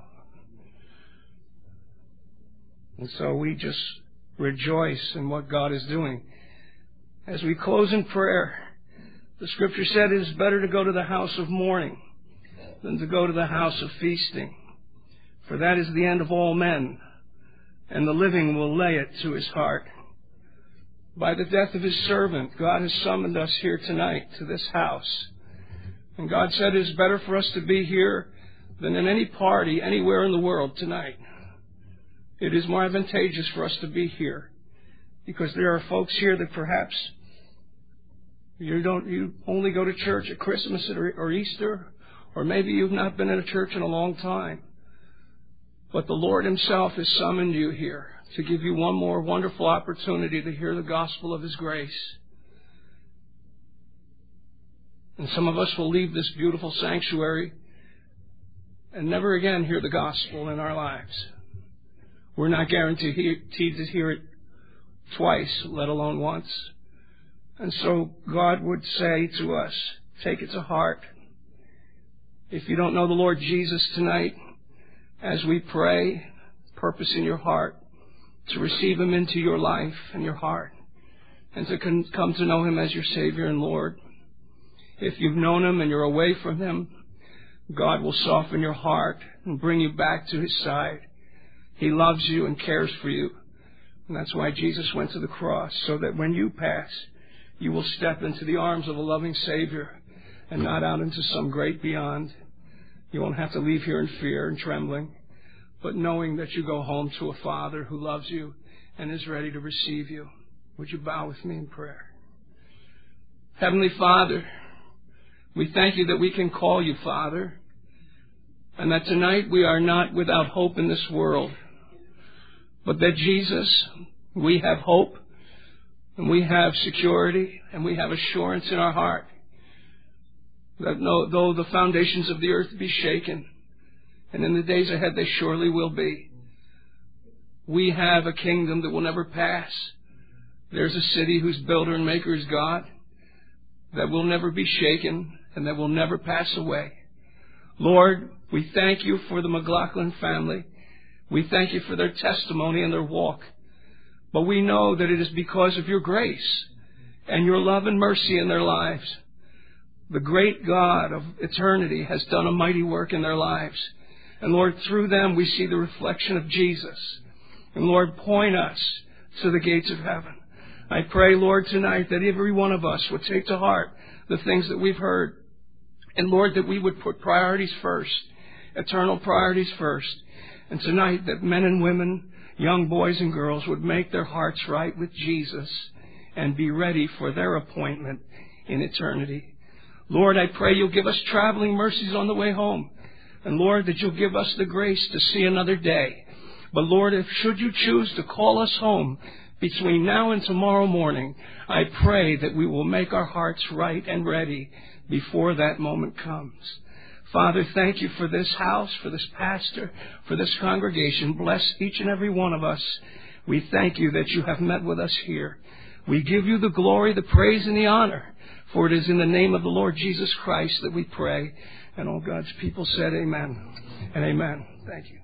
Speaker 9: And so we just rejoice in what God is doing. As we close in prayer, The scripture said it is better to go to the house of mourning than to go to the house of feasting. For that is the end of all men, and the living will lay it to his heart. By the death of his servant, God has summoned us here tonight to this house. And God said it is better for us to be here than in any party anywhere in the world tonight. It is more advantageous for us to be here because there are folks here that perhaps you only go to church at Christmas or Easter, or maybe you've not been in a church in a long time. But the Lord himself has summoned you here to give you one more wonderful opportunity to hear the gospel of his grace. And some of us will leave this beautiful sanctuary and never again hear the gospel in our lives. We're not guaranteed to hear it twice, let alone once. And so God would say to us, take it to heart. If you don't know the Lord Jesus tonight, as we pray, purpose in your heart to receive him into your life and your heart and to come to know him as your Savior and Lord. If you've known him and you're away from him, God will soften your heart and bring you back to his side. He loves you and cares for you. And that's why Jesus went to the cross, so that when you pass, you will step into the arms of a loving Savior and not out into some great beyond. You won't have to leave here in fear and trembling, but knowing that you go home to a Father who loves you and is ready to receive you. Would you bow with me in prayer? Heavenly Father, we thank you that we can call you Father, and that tonight we are not without hope in this world, but that Jesus, we have hope, and we have security, and we have assurance in our heart that though the foundations of the earth be shaken, and in the days ahead they surely will be, we have a kingdom that will never pass. There's a city whose builder and maker is God, that will never be shaken and that will never pass away. Lord, we thank you for the McLaughlin family. We thank you for their testimony and their walk. But we know that it is because of your grace and your love and mercy in their lives. The great God of eternity has done a mighty work in their lives. And Lord, through them we see the reflection of Jesus. And Lord, point us to the gates of heaven. I pray, Lord, tonight that every one of us would take to heart the things that we've heard. And Lord, that we would put priorities first, eternal priorities first. And tonight that men and women, young boys and girls would make their hearts right with Jesus and be ready for their appointment in eternity. Lord, I pray you'll give us traveling mercies on the way home. And Lord, that you'll give us the grace to see another day. But Lord, if should you choose to call us home between now and tomorrow morning, I pray that we will make our hearts right and ready before that moment comes. Father, thank you for this house, for this pastor, for this congregation. Bless each and every one of us. We thank you that you have met with us here. We give you the glory, the praise, and the honor, for it is in the name of the Lord Jesus Christ that we pray. And all God's people said amen and amen. Thank you.